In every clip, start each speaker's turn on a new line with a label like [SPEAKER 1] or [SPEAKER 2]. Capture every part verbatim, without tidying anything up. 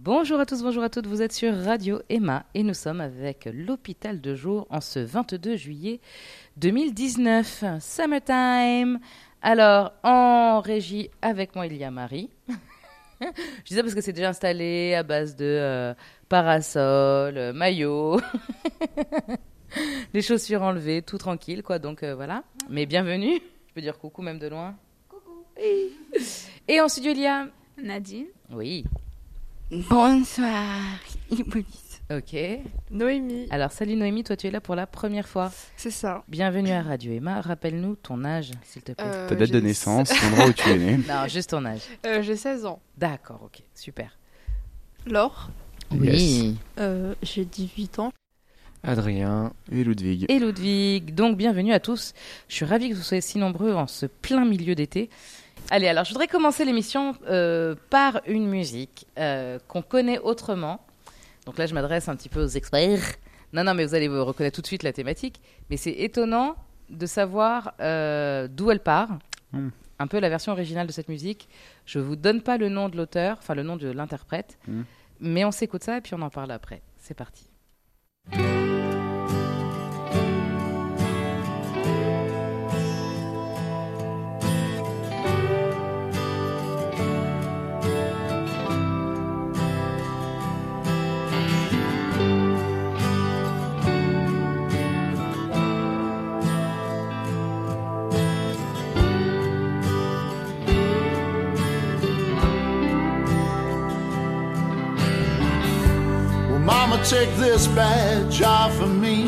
[SPEAKER 1] Bonjour à tous, bonjour à toutes, vous êtes sur Radio Emma et nous sommes avec l'hôpital de jour en ce vingt-deux juillet deux mille dix-neuf, Summertime. Alors, en régie, avec moi, il y a Marie. Je dis ça parce que c'est déjà installé à base de euh, parasol, euh, maillot, les chaussures enlevées, tout tranquille, quoi. Donc euh, voilà. Mais bienvenue. Je peux dire coucou même de loin. Coucou. Oui. Et en studio, il y a
[SPEAKER 2] Nadine.
[SPEAKER 1] Oui.
[SPEAKER 3] Bonsoir, Hippolyte.
[SPEAKER 1] Ok.
[SPEAKER 2] Noémie.
[SPEAKER 1] Alors, salut Noémie, toi tu es là pour la première fois.
[SPEAKER 2] C'est ça.
[SPEAKER 1] Bienvenue à Radio Emma. Rappelle-nous ton âge, s'il te plaît.
[SPEAKER 2] Euh,
[SPEAKER 4] Ta date
[SPEAKER 2] j'ai-
[SPEAKER 4] de naissance, l'endroit où tu es né.
[SPEAKER 1] Non, juste ton âge.
[SPEAKER 2] Euh, j'ai seize ans.
[SPEAKER 1] D'accord, ok, super.
[SPEAKER 2] Laure.
[SPEAKER 1] Oui.
[SPEAKER 3] Euh, j'ai dix-huit ans.
[SPEAKER 4] Adrien et Ludwig.
[SPEAKER 1] Et Ludwig. Donc, bienvenue à tous. Je suis ravie que vous soyez si nombreux en ce plein milieu d'été. Allez, alors, je voudrais commencer l'émission euh, par une musique euh, qu'on connaît autrement. Donc là, je m'adresse un petit peu aux experts. Non, non, mais vous allez vous reconnaître tout de suite la thématique. Mais c'est étonnant de savoir euh, d'où elle part.
[SPEAKER 4] Mm.
[SPEAKER 1] Un peu la version originale de cette musique. Je vous donne pas le nom de l'auteur, enfin le nom de l'interprète.
[SPEAKER 4] Mm.
[SPEAKER 1] Mais on s'écoute ça et puis on en parle après. C'est parti.
[SPEAKER 5] Well, Mama, take this badge off of me,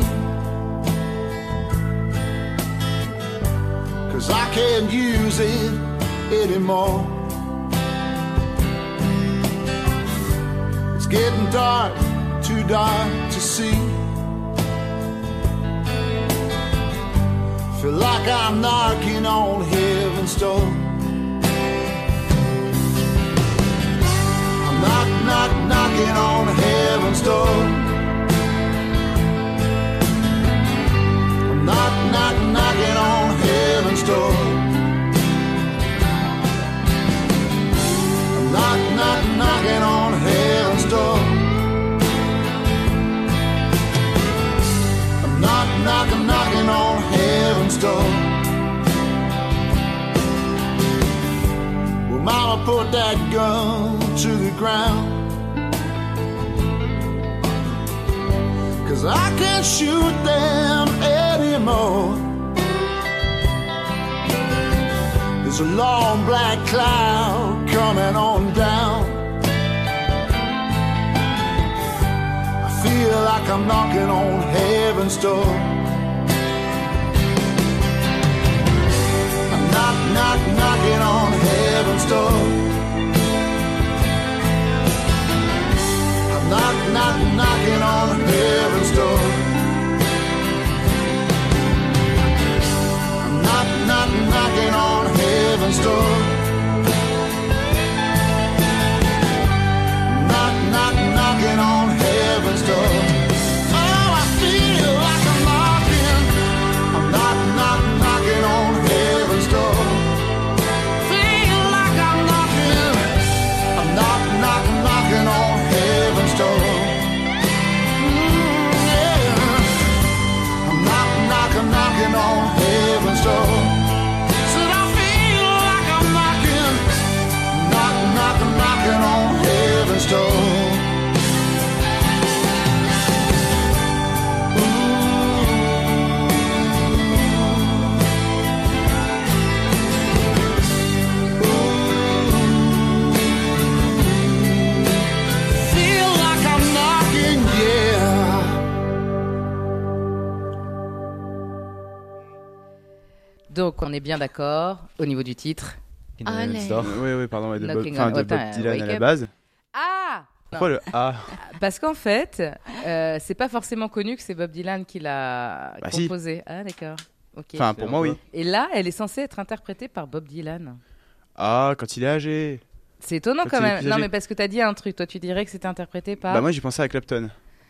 [SPEAKER 5] 'cause I can't use it anymore. It's getting dark, too dark to see. Feel like I'm knocking on heaven's door. Knock, knock, knocking on heaven's door. Knock, knock, knocking on heaven's door. Knock, knock, knocking on heaven's door. Knock, knock, knocking on heaven's door. Well, Mama, put that gun to the ground, 'cause I can't shoot them anymore. There's a long black cloud coming on down. I feel like I'm knocking on heaven's door. I'm knock, knock, knocking on heaven's door. Knock, knock, knocking on heaven's door. I'm knock, knock, knocking on heaven's door. Knock, knock, knocking on heaven's door. Oh, I feel like I'm knocking. I'm knock, knock, knocking on heaven's door. Feel like I'm knocking. I'm knock, knock, knocking on heaven's door. Mm, yeah. I'm knock, knock, knocking on heaven's door. Said I feel like I'm knocking, knock, knock, knocking on heaven's door. Feel like I'm knocking, yeah.
[SPEAKER 1] Donc, on est bien d'accord au niveau du titre.
[SPEAKER 3] Allez.
[SPEAKER 4] Oui, oui, pardon, ouais, de Bob,
[SPEAKER 1] Knocking
[SPEAKER 4] enfin,
[SPEAKER 1] on-
[SPEAKER 4] de
[SPEAKER 1] Attends,
[SPEAKER 4] Bob Dylan
[SPEAKER 1] wake
[SPEAKER 4] à la
[SPEAKER 1] up.
[SPEAKER 4] base.
[SPEAKER 1] Ah
[SPEAKER 4] Pourquoi le A?
[SPEAKER 1] Parce qu'en fait, euh, c'est pas forcément connu que c'est Bob Dylan qui l'a
[SPEAKER 4] Bah si.
[SPEAKER 1] composé. Ah, d'accord. Ok.
[SPEAKER 4] Enfin, pour moi, oui.
[SPEAKER 1] Et là, elle est censée être interprétée par Bob Dylan.
[SPEAKER 4] Ah, quand il est âgé.
[SPEAKER 1] C'est étonnant
[SPEAKER 4] Quand
[SPEAKER 1] quand
[SPEAKER 4] il est
[SPEAKER 1] même.
[SPEAKER 4] plus
[SPEAKER 1] Non,
[SPEAKER 4] âgé.
[SPEAKER 1] mais parce que t'as dit un truc. Toi, tu dirais que c'était interprété par.
[SPEAKER 4] Bah, moi, j'ai pensé à Clapton.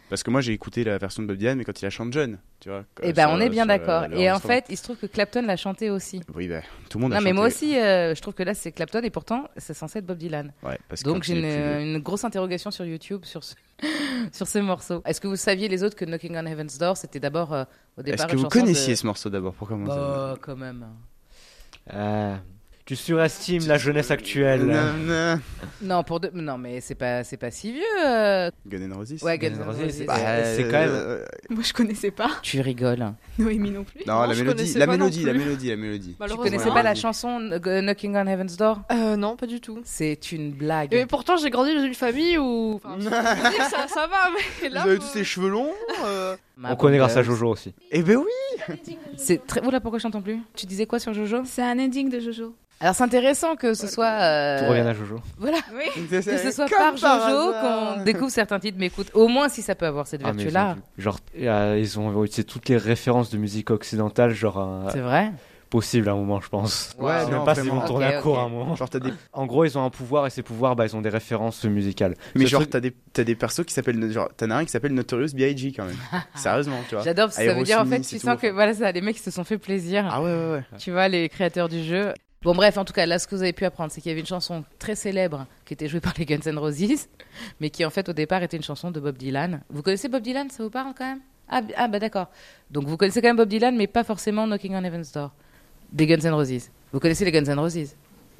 [SPEAKER 4] Parce que moi j'ai écouté la version de Bob Dylan, mais quand il la chante jeune, tu vois.
[SPEAKER 1] Eh ben on est bien d'accord. Et en fait, il se trouve que Clapton l'a chanté aussi.
[SPEAKER 4] Oui, ben tout le monde a
[SPEAKER 1] non,
[SPEAKER 4] chanté.
[SPEAKER 1] Non, mais moi aussi, euh, je trouve que là c'est Clapton et pourtant c'est censé être Bob Dylan.
[SPEAKER 4] Ouais, parce que
[SPEAKER 1] donc j'ai une,
[SPEAKER 4] plus...
[SPEAKER 1] une grosse interrogation sur YouTube sur ce sur ce morceau. Est-ce que vous saviez les autres que Knocking on Heaven's Door c'était d'abord euh, au départ
[SPEAKER 4] Est-ce que
[SPEAKER 1] une
[SPEAKER 4] vous
[SPEAKER 1] chanson
[SPEAKER 4] connaissiez
[SPEAKER 1] de...
[SPEAKER 4] ce morceau d'abord pour commencer?
[SPEAKER 1] Bah, quand même.
[SPEAKER 6] Euh... Tu surestimes la jeunesse actuelle.
[SPEAKER 4] Non, non.
[SPEAKER 1] non, pour de... non mais c'est pas, c'est pas si vieux. Euh...
[SPEAKER 4] Guns N' Roses.
[SPEAKER 1] Ouais, Guns N' Roses. C'est,
[SPEAKER 6] bah, c'est quand même. Euh...
[SPEAKER 2] Moi, je connaissais pas.
[SPEAKER 1] Tu rigoles.
[SPEAKER 2] Noémie non plus.
[SPEAKER 4] Non,
[SPEAKER 2] non
[SPEAKER 4] la mélodie, la mélodie, la mélodie, la mélodie.
[SPEAKER 1] Tu connaissais pas la chanson Knocking on Heaven's Door?
[SPEAKER 2] Euh, non, pas du tout.
[SPEAKER 1] C'est une blague.
[SPEAKER 2] Et pourtant, j'ai grandi dans une famille où. Enfin, ça, ça va, mais là.
[SPEAKER 4] Vous avez tous les cheveux longs. Euh...
[SPEAKER 6] On connaît grâce à Jojo aussi.
[SPEAKER 4] Eh ben oui.
[SPEAKER 1] C'est très. Oula, pourquoi je t'entends plus? Tu disais quoi sur Jojo?
[SPEAKER 3] C'est un ending de Jojo.
[SPEAKER 1] Alors c'est intéressant que ce soit. Euh...
[SPEAKER 6] Tout revient à Jojo.
[SPEAKER 1] Voilà.
[SPEAKER 2] Oui.
[SPEAKER 1] Que ce soit par Jojo qu'on découvre certains titres, mais écoute, au moins si ça peut avoir cette
[SPEAKER 6] ah,
[SPEAKER 1] vertu-là.
[SPEAKER 6] Ils ont, genre, ils ont utilisé toutes les références de musique occidentale, genre. Un...
[SPEAKER 1] C'est vrai.
[SPEAKER 6] Possible à un moment, je pense.
[SPEAKER 4] Ouais,
[SPEAKER 6] je sais
[SPEAKER 4] non,
[SPEAKER 6] même pas s'ils vont
[SPEAKER 1] okay,
[SPEAKER 6] tourner à court
[SPEAKER 1] okay.
[SPEAKER 6] à un moment.
[SPEAKER 4] Genre, t'as des...
[SPEAKER 6] En gros, ils ont un pouvoir et ces pouvoirs, bah, ils ont des références musicales.
[SPEAKER 4] Mais
[SPEAKER 6] Ce
[SPEAKER 4] genre,
[SPEAKER 6] truc...
[SPEAKER 4] t'as des, t'as des persos qui s'appellent. Genre, t'en as un qui s'appelle Notorious B I G quand même. Sérieusement, tu vois.
[SPEAKER 1] J'adore parce que ça veut dire en fait, tu
[SPEAKER 4] tout,
[SPEAKER 1] sens
[SPEAKER 4] enfin.
[SPEAKER 1] que voilà, ça, les mecs ils se sont fait plaisir.
[SPEAKER 4] Ah ouais, ouais, ouais.
[SPEAKER 1] Tu vois, les créateurs du jeu. Bon, bref, en tout cas, là, ce que vous avez pu apprendre, c'est qu'il y avait une chanson très célèbre qui était jouée par les Guns N' Roses, mais qui en fait au départ était une chanson de Bob Dylan. Vous connaissez Bob Dylan? Ça vous parle quand même? Ah, ah bah d'accord. Donc vous connaissez quand même Bob Dylan, mais pas forcément Knocking on Heaven's Door des Guns N' Roses. Vous connaissez les Guns N' Roses?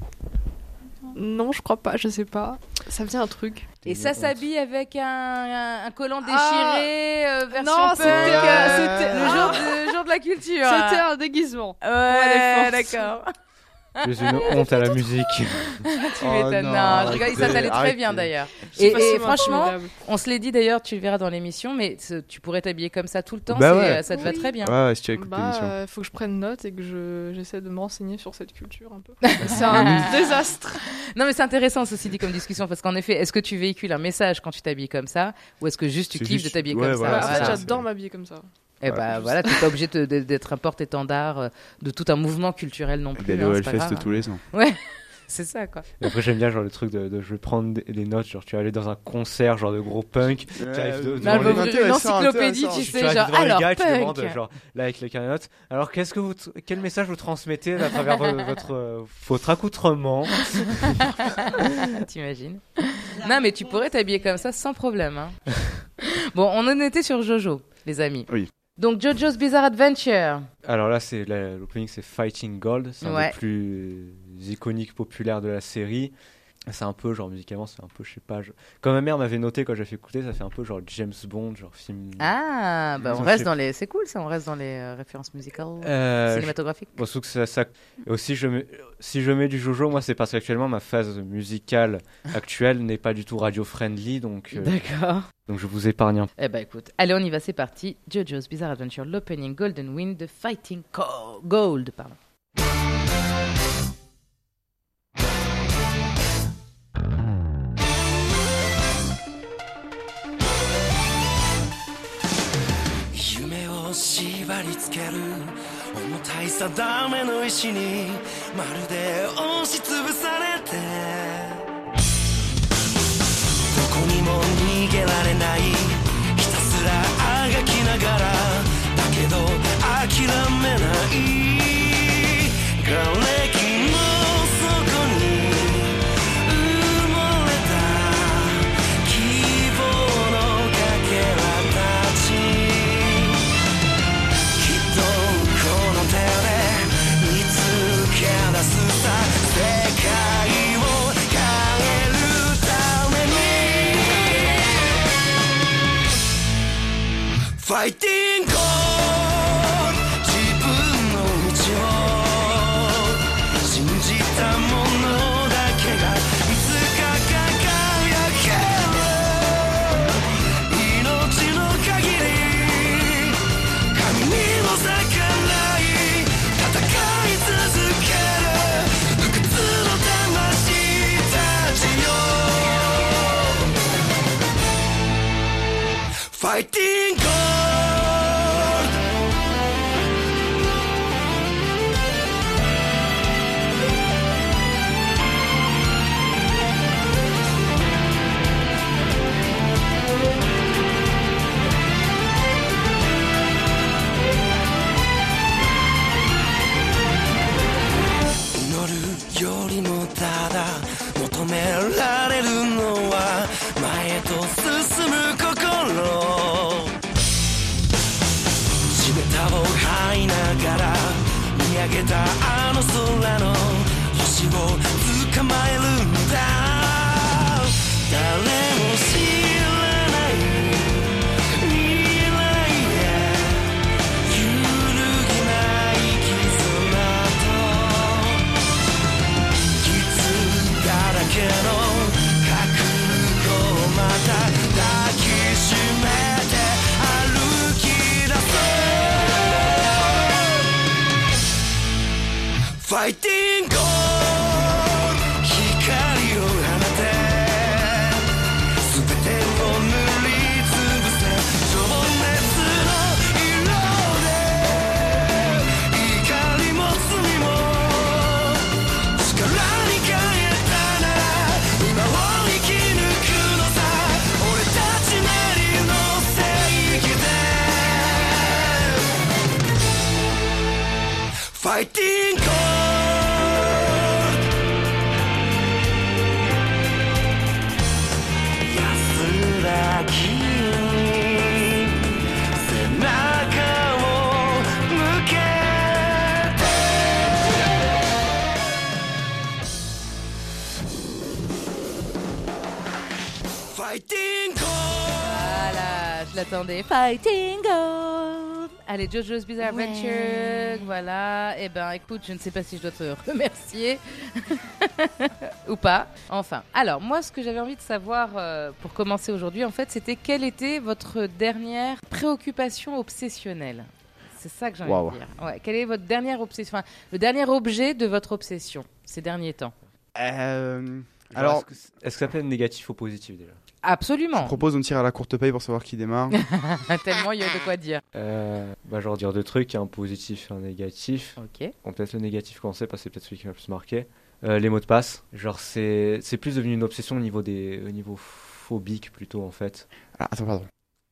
[SPEAKER 2] Non, je crois pas, je sais pas. Ça me dit un truc.
[SPEAKER 1] Et ça s'habille avec un, un, un collant déchiré,
[SPEAKER 2] ah
[SPEAKER 1] euh, version
[SPEAKER 2] non,
[SPEAKER 1] punk.
[SPEAKER 2] c'était,
[SPEAKER 1] euh,
[SPEAKER 2] c'était
[SPEAKER 1] le
[SPEAKER 2] ah
[SPEAKER 1] jour, de, jour de la culture.
[SPEAKER 2] C'était un déguisement.
[SPEAKER 1] Ouais, d'accord.
[SPEAKER 6] Tu es une honte à la musique.
[SPEAKER 1] Tu
[SPEAKER 4] Oh
[SPEAKER 1] m'étonnes.
[SPEAKER 4] non,
[SPEAKER 1] Non, je rigole, ça t'allait très
[SPEAKER 4] arrêtez.
[SPEAKER 1] bien d'ailleurs.
[SPEAKER 2] C'est
[SPEAKER 1] Et,
[SPEAKER 2] pas
[SPEAKER 1] et
[SPEAKER 2] si
[SPEAKER 1] franchement,
[SPEAKER 2] intimidable.
[SPEAKER 1] on se l'est dit d'ailleurs, tu le verras dans l'émission, mais ce- tu pourrais t'habiller comme ça tout le temps,
[SPEAKER 4] Bah
[SPEAKER 1] c'est-
[SPEAKER 4] ouais.
[SPEAKER 1] ça te va
[SPEAKER 2] Oui.
[SPEAKER 1] très bien.
[SPEAKER 4] Ouais, ouais, si tu écoutes
[SPEAKER 2] Bah,
[SPEAKER 4] l'émission.
[SPEAKER 2] euh, faut que je prenne note et que je j'essaie de me renseigner sur cette culture un peu. C'est un désastre.
[SPEAKER 1] Non, mais c'est intéressant ceci dit comme discussion, parce qu'en effet, est-ce que tu véhicules un message quand tu t'habilles comme ça, ou est-ce que juste tu
[SPEAKER 4] C'est
[SPEAKER 1] kiffes
[SPEAKER 4] juste-
[SPEAKER 1] de t'habiller
[SPEAKER 4] ouais,
[SPEAKER 1] comme
[SPEAKER 4] voilà,
[SPEAKER 1] ça?
[SPEAKER 2] en
[SPEAKER 4] c'est
[SPEAKER 2] fait,
[SPEAKER 4] ça,
[SPEAKER 2] j'adore
[SPEAKER 4] c'est-
[SPEAKER 2] m'habiller comme ça.
[SPEAKER 1] Et
[SPEAKER 4] Ouais,
[SPEAKER 1] bah
[SPEAKER 4] juste-
[SPEAKER 1] voilà, t'es pas obligé de- de- d'être un porte-étendard euh, de tout un mouvement culturel non plus.
[SPEAKER 4] D'aller
[SPEAKER 1] hein,
[SPEAKER 4] au
[SPEAKER 1] c'est pas
[SPEAKER 4] Hellfest
[SPEAKER 1] grave.
[SPEAKER 4] tous les ans.
[SPEAKER 1] Ouais, c'est ça quoi.
[SPEAKER 6] Et après, j'aime bien genre le truc de, de je vais prendre des, des notes, genre tu vas aller dans un concert, genre de gros punk. Tu arrives de-
[SPEAKER 1] Non,
[SPEAKER 6] devant
[SPEAKER 1] elle va
[SPEAKER 6] les-
[SPEAKER 1] ouvrir une encyclopédie, tu
[SPEAKER 6] tu
[SPEAKER 1] sais,
[SPEAKER 6] arrives
[SPEAKER 1] genre,
[SPEAKER 6] devant les
[SPEAKER 1] alors
[SPEAKER 6] gars et tu
[SPEAKER 1] punk.
[SPEAKER 6] demandes, genre, là avec les carnets de notes. Alors, qu'est-ce que vous, t- quel message vous transmettez à travers vo- votre, euh, votre accoutrement?
[SPEAKER 1] T'imagines? Non, mais tu pourrais t'habiller comme ça sans problème. Hein. Bon, on en était sur Jojo, les amis.
[SPEAKER 4] Oui.
[SPEAKER 1] Donc Jojo's Bizarre Adventure.
[SPEAKER 6] Alors là, c'est la- l'opening, c'est Fighting Gold, c'est un
[SPEAKER 1] Ouais.
[SPEAKER 6] des plus iconiques populaires de la série. C'est un peu genre musicalement, c'est un peu, je sais pas. Je... Quand ma mère m'avait noté quand j'ai fait écouter, ça fait un peu genre James Bond, genre film.
[SPEAKER 1] Ah, bah on
[SPEAKER 6] Ils ont
[SPEAKER 1] reste
[SPEAKER 6] fait-
[SPEAKER 1] dans les. C'est cool ça, on reste dans les euh, références musicales,
[SPEAKER 6] Euh,
[SPEAKER 1] cinématographiques.
[SPEAKER 6] Bon, sauf que ça, ça... Et aussi, je mets... si je mets du Jojo, moi, c'est parce qu'actuellement, ma phase musicale actuelle n'est pas du tout radio-friendly, donc, euh,
[SPEAKER 1] D'accord.
[SPEAKER 6] donc je vous épargne un peu.
[SPEAKER 1] Eh bah écoute, allez, on y va, c'est parti. Jojo's Bizarre Adventure, l'opening Golden Wind de Fighting Co- Gold, pardon.
[SPEAKER 7] 縛り付ける重たい定めの石にまるで押しつぶされてどこにも逃げられないひたすらあがきながらだけど諦めない瓦礫の底に埋もれた希望のかけらたちきっとこの手で見つけ出すさ世界を変えるためにファイティングFighting gold. 上げたあの空の星を捕まえるんだ誰も知らない未来へ揺るぎない絆と傷だらけの覚悟をまた抱きしめて歩き出そうファイティング光を放て全てを塗りつぶせ情熱の色で怒りも罪も力に変えたなら今を生き抜くのさ俺たちなりの正義でファイティング安らぎに背中を向けてファイティング
[SPEAKER 1] Voilà, je l'attendais. Fighting on. Allez, JoJo's Bizarre
[SPEAKER 3] Ouais.
[SPEAKER 1] Adventure. Voilà. Eh ben, écoute, je ne sais pas si je dois te remercier ou pas. Enfin, alors, moi, ce que j'avais envie de savoir euh, pour commencer aujourd'hui, en fait, c'était quelle était votre dernière préoccupation obsessionnelle. C'est ça que j'ai envie
[SPEAKER 4] Waouh.
[SPEAKER 1] de dire. Ouais, quelle est votre dernière obsession, enfin, le dernier objet de votre obsession ces derniers temps?
[SPEAKER 4] Euh,
[SPEAKER 6] Genre,
[SPEAKER 4] Alors,
[SPEAKER 6] est-ce que, est-ce que ça s'appelle négatif ou positif déjà?
[SPEAKER 1] Absolument.
[SPEAKER 4] je propose on tire à la courte paille pour savoir qui démarre.
[SPEAKER 1] Tellement il y a de quoi dire.
[SPEAKER 6] Euh, bah, genre dire deux trucs, un positif et un négatif.
[SPEAKER 1] Ok.
[SPEAKER 6] Bon, peut-être le négatif commencer parce que c'est peut-être celui qui m'a le plus marqué. Euh, les mots de passe, genre c'est c'est plus devenu une obsession au niveau des au niveau phobique plutôt en fait.
[SPEAKER 4] Ah, attends, pardon.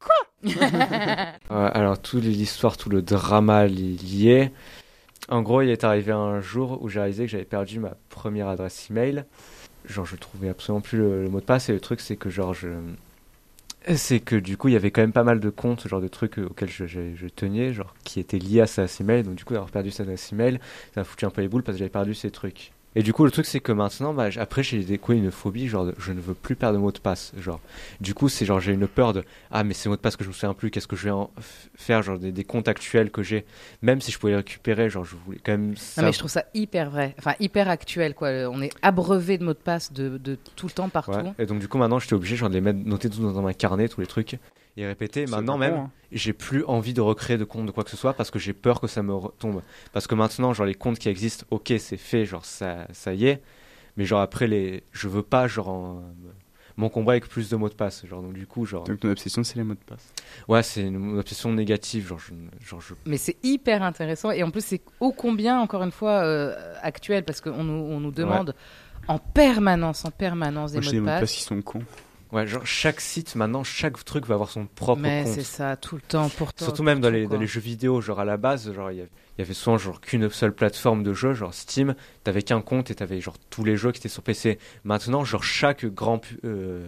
[SPEAKER 6] Euh, alors toute l'histoire, tout le drama li- lié. En gros, il est arrivé un jour où j'ai réalisé que j'avais perdu ma première adresse email. Genre je trouvais absolument plus le, le mot de passe et le truc c'est que genre je c'est que du coup il y avait quand même pas mal de comptes genre de trucs euh, auxquels je, je, je tenais genre qui étaient liés à cette adresse email, donc du coup d'avoir perdu cette adresse email ça m'a foutu un peu les boules parce que j'avais perdu ces trucs. Et du coup le truc c'est que maintenant bah, j- après j'ai découvert une phobie genre de, je ne veux plus perdre de mots de passe genre du coup c'est genre j'ai une peur de ah mais ces mots de passe que je me souviens plus, qu'est-ce que je vais en f- faire genre des, des comptes actuels que j'ai, même si je pouvais les récupérer genre je voulais quand même
[SPEAKER 1] Non,
[SPEAKER 6] ça-
[SPEAKER 1] mais je trouve ça hyper vrai, enfin hyper actuel quoi. On est abreuvé de mots de passe de, de tout le temps partout.
[SPEAKER 6] Ouais. Et donc du coup maintenant j'étais obligé genre de les mettre noter tout dans un carnet tous les trucs et répéter.
[SPEAKER 4] C'est
[SPEAKER 6] Maintenant
[SPEAKER 4] pas
[SPEAKER 6] même
[SPEAKER 4] con, hein.
[SPEAKER 6] j'ai plus envie de recréer de compte de quoi que ce soit parce que j'ai peur que ça me retombe. Parce que maintenant genre les comptes qui existent, ok c'est fait, genre ça ça y est, mais genre après les je veux pas genre en- m'encombrer avec plus de mots de passe genre donc du coup genre
[SPEAKER 4] Donc ton obsession, c'est les mots de passe.
[SPEAKER 6] ouais c'est une obsession négative genre je, genre je
[SPEAKER 1] Mais c'est hyper intéressant et en plus c'est ô combien encore une fois euh, actuel parce qu'on nous, on nous demande en permanence, en permanence des
[SPEAKER 4] Moi,
[SPEAKER 1] mots
[SPEAKER 4] j'ai des
[SPEAKER 1] de
[SPEAKER 4] mots de
[SPEAKER 1] passe.
[SPEAKER 4] passe qui sont cons.
[SPEAKER 6] ouais genre chaque site maintenant chaque truc va avoir son propre
[SPEAKER 1] Mais
[SPEAKER 6] compte.
[SPEAKER 1] c'est ça tout le temps pour toi.
[SPEAKER 6] Surtout même dans les,
[SPEAKER 1] quoi.
[SPEAKER 6] dans les jeux vidéo, genre à la base, genre il y, avait- il y avait souvent genre qu'une seule plateforme de jeu, genre Steam, t'avais qu'un compte et t'avais genre tous les jeux qui étaient sur P C. Maintenant, genre chaque grand pu- euh,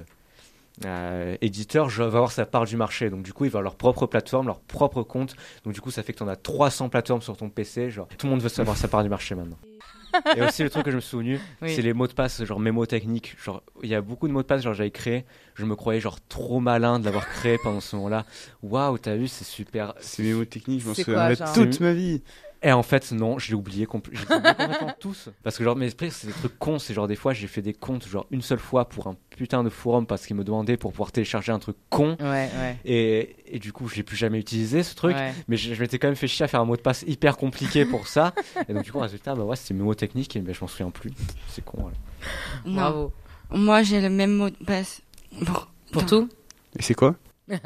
[SPEAKER 6] euh, éditeur genre, va avoir sa part du marché, donc du coup ils vont avoir leur propre plateforme, leur propre compte, donc du coup ça fait que t'en as trois cents plateformes sur ton P C, genre tout le monde veut savoir sa part du marché maintenant. Et aussi le truc que je me suis souvenu,
[SPEAKER 1] Oui.
[SPEAKER 6] c'est les mots de passe genre mémotechniques, genre il y a beaucoup de mots de passe genre j'avais créé, je me croyais genre trop malin de l'avoir créé pendant ce moment-là. Waouh, t'as vu, c'est super.
[SPEAKER 4] C'est mes mots techniques, je m'en
[SPEAKER 1] C'est
[SPEAKER 4] souviendrai
[SPEAKER 1] quoi, genre
[SPEAKER 4] toute ma vie.
[SPEAKER 6] Et en fait, non, je l'ai oublié, compl- j'ai oublié complètement tous. Parce que, genre, mes esprits, c'est des trucs cons. C'est genre, des fois, j'ai fait des comptes, genre, une seule fois pour un putain de forum parce qu'ils me demandaient pour pouvoir télécharger un truc con.
[SPEAKER 1] Ouais, ouais.
[SPEAKER 6] Et, et du coup, je l'ai plus jamais utilisé, ce truc.
[SPEAKER 1] Ouais.
[SPEAKER 6] Mais je, je m'étais quand même fait chier à faire un mot de passe hyper compliqué pour ça. Et donc, du coup, résultat, bah ouais, c'était mes mots techniques et ben, je m'en souviens plus. C'est con, voilà.
[SPEAKER 3] Non,
[SPEAKER 1] Bravo.
[SPEAKER 3] moi j'ai le même mot de passe. Pour,
[SPEAKER 1] Pour
[SPEAKER 3] dans-
[SPEAKER 1] tout.
[SPEAKER 4] Et c'est quoi?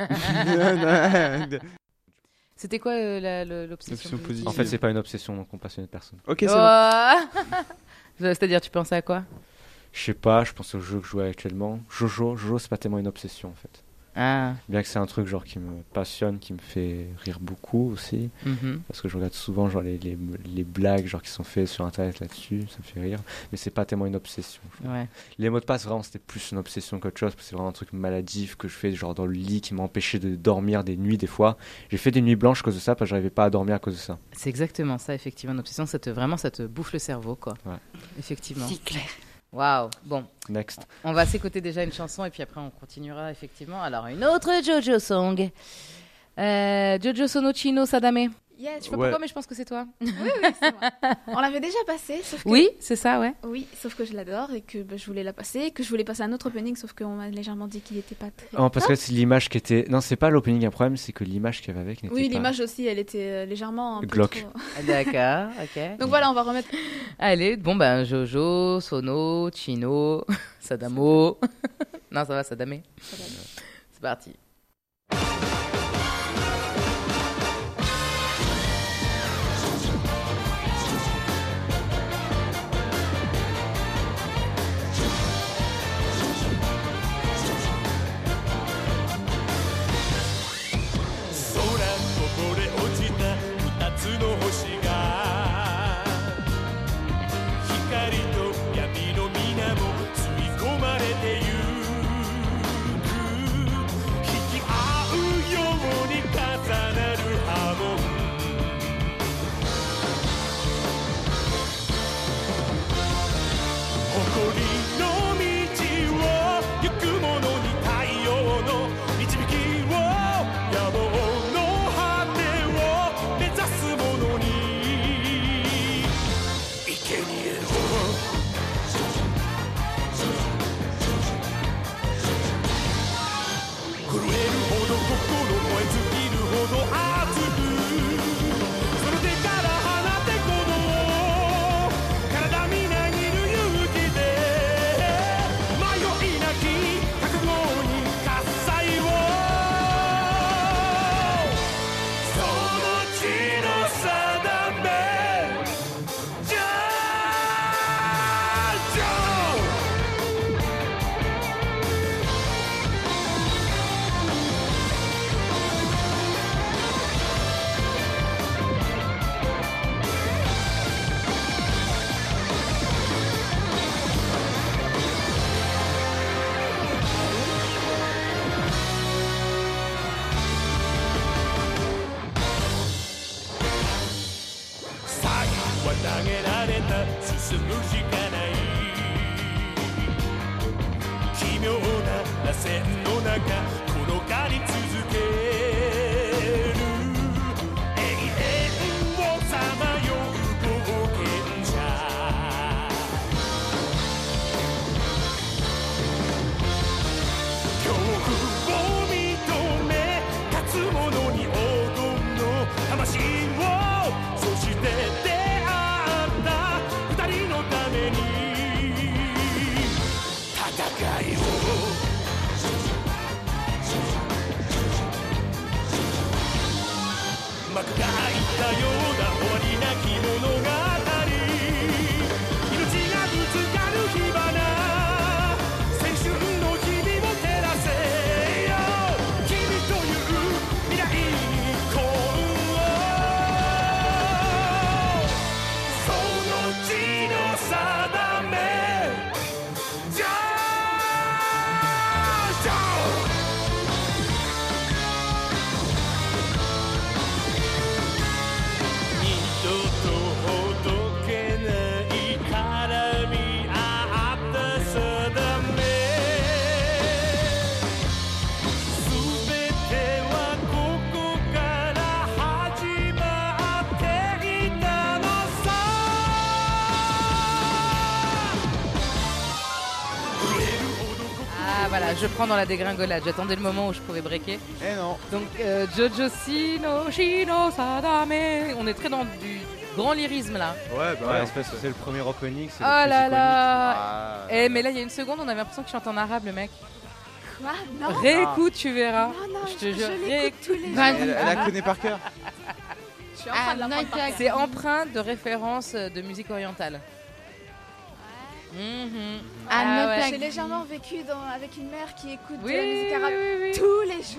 [SPEAKER 1] C'était quoi euh, la- le- l'obsession
[SPEAKER 4] L'obsession
[SPEAKER 1] positive
[SPEAKER 4] positive.
[SPEAKER 6] En fait, c'est pas une obsession, donc on passe à une autre personne.
[SPEAKER 4] Ok, c'est bon.
[SPEAKER 1] Oh. C'est-à-dire, tu pensais à quoi?
[SPEAKER 6] Je sais pas, je pense au jeu que je joue actuellement. Jojo, Jojo, c'est pas tellement une obsession, en fait.
[SPEAKER 1] Ah.
[SPEAKER 6] Bien que c'est un truc genre qui me passionne, qui me fait rire beaucoup aussi.
[SPEAKER 1] Mhm.
[SPEAKER 6] Parce que je regarde souvent genre les, les, les blagues genre qui sont faites sur internet là-dessus, ça me fait rire. Mais c'est pas tellement une obsession. je trouve.
[SPEAKER 1] Ouais.
[SPEAKER 6] Les mots de passe, vraiment, c'était plus une obsession qu'autre chose. Parce que c'est vraiment un truc maladif que je fais genre dans le lit qui m'a empêché de dormir des nuits des fois. J'ai fait des nuits blanches à cause de ça parce que j'arrivais pas à dormir à cause de ça.
[SPEAKER 1] C'est exactement ça, effectivement. Une obsession, ça te, vraiment, ça te bouffe le cerveau, quoi.
[SPEAKER 6] Ouais.
[SPEAKER 1] Effectivement.
[SPEAKER 3] C'est clair.
[SPEAKER 1] Waouh. Bon,
[SPEAKER 6] Next.
[SPEAKER 1] on va s'écouter déjà une chanson et puis après on continuera, effectivement. Alors, une autre JoJo song. Euh, Jojo Sono Chino Sadame.
[SPEAKER 8] Yes,
[SPEAKER 1] Je sais pas
[SPEAKER 4] Ouais.
[SPEAKER 1] pourquoi, mais je pense que c'est toi.
[SPEAKER 8] oui, oui, c'est moi. On l'avait déjà passé, sauf que...
[SPEAKER 1] Oui, c'est ça, ouais.
[SPEAKER 8] Oui, sauf que je l'adore et que bah, je voulais la passer, que je voulais passer un autre opening, sauf qu'on m'a légèrement dit qu'il était pas très...
[SPEAKER 6] Oh, parce que c'est l'image qui était. Non, c'est pas l'opening, un problème, c'est que l'image qu'il y avait avec n'était
[SPEAKER 8] Oui,
[SPEAKER 6] pas.
[SPEAKER 8] l'image aussi, elle était euh, légèrement un peu
[SPEAKER 6] Glauque.
[SPEAKER 8] trop-
[SPEAKER 1] Ah, d'accord, ok.
[SPEAKER 8] Donc voilà, on va remettre...
[SPEAKER 1] Allez, bon ben Jojo, Sono, Chino, Sadamo. Non, ça va, Sadame. C'est parti.
[SPEAKER 7] 空ここで落ちた二つの星が光と闇の皆も吸い込まれてゆく引き合うように重なる波紋誇りの道を行く者に太陽の導きを野望の果てを目指す者に生贄を震えるほど心燃え尽きるほど熱くその手から放て鼓動体みなぎる勇気で迷いなき覚悟に喝采をその血の定めジャージャー最後は投げられた進むしかない奇妙な螺旋の中転がり続ける永遠をさまよう冒険者恐怖を認め勝つ者に黄金の魂をそして出会った二人のために戦いを幕が開いたような終わりなき物語命がぶつかる火花青春の日々を照らせよ君という未来に幸運をその血の定めジャージャー二度とほどけない絡み合った定めすべてはここから始まっていたのさ
[SPEAKER 1] Ah voilà, je prends dans la dégringolade. J'attendais le moment où je pouvais breaker.
[SPEAKER 4] Eh non.
[SPEAKER 1] Donc euh, Jojo Sino Shino Sadame. On est très dans du grand lyrisme là.
[SPEAKER 4] Ouais, bah
[SPEAKER 6] Ouais,
[SPEAKER 4] ouais.
[SPEAKER 6] c'est parce que c'est le premier opening. C'est
[SPEAKER 1] Oh
[SPEAKER 6] le plus
[SPEAKER 1] là
[SPEAKER 6] iconique.
[SPEAKER 1] là.
[SPEAKER 4] Ah,
[SPEAKER 1] Eh mais là il y a une seconde, on avait l'impression qu'il chante en arabe le mec.
[SPEAKER 8] Quoi? Non.
[SPEAKER 1] Réécoute, tu verras.
[SPEAKER 8] Non, non,
[SPEAKER 1] je te
[SPEAKER 8] je
[SPEAKER 1] jure.
[SPEAKER 8] l'écoute
[SPEAKER 1] réécoute.
[SPEAKER 8] tous les
[SPEAKER 3] Vas-y.
[SPEAKER 8] jours.
[SPEAKER 4] Elle, elle la connaît par cœur.
[SPEAKER 8] Je suis en train de la prendre par cœur.
[SPEAKER 1] C'est empreint de références de musique orientale. Mhm.
[SPEAKER 3] Ah,
[SPEAKER 1] Ah
[SPEAKER 3] note
[SPEAKER 1] ouais.
[SPEAKER 3] la-
[SPEAKER 8] J'ai légèrement vécu dans- avec une mère qui écoute
[SPEAKER 1] Oui,
[SPEAKER 8] de la musique
[SPEAKER 1] oui,
[SPEAKER 8] arabe
[SPEAKER 1] oui, oui.
[SPEAKER 8] tous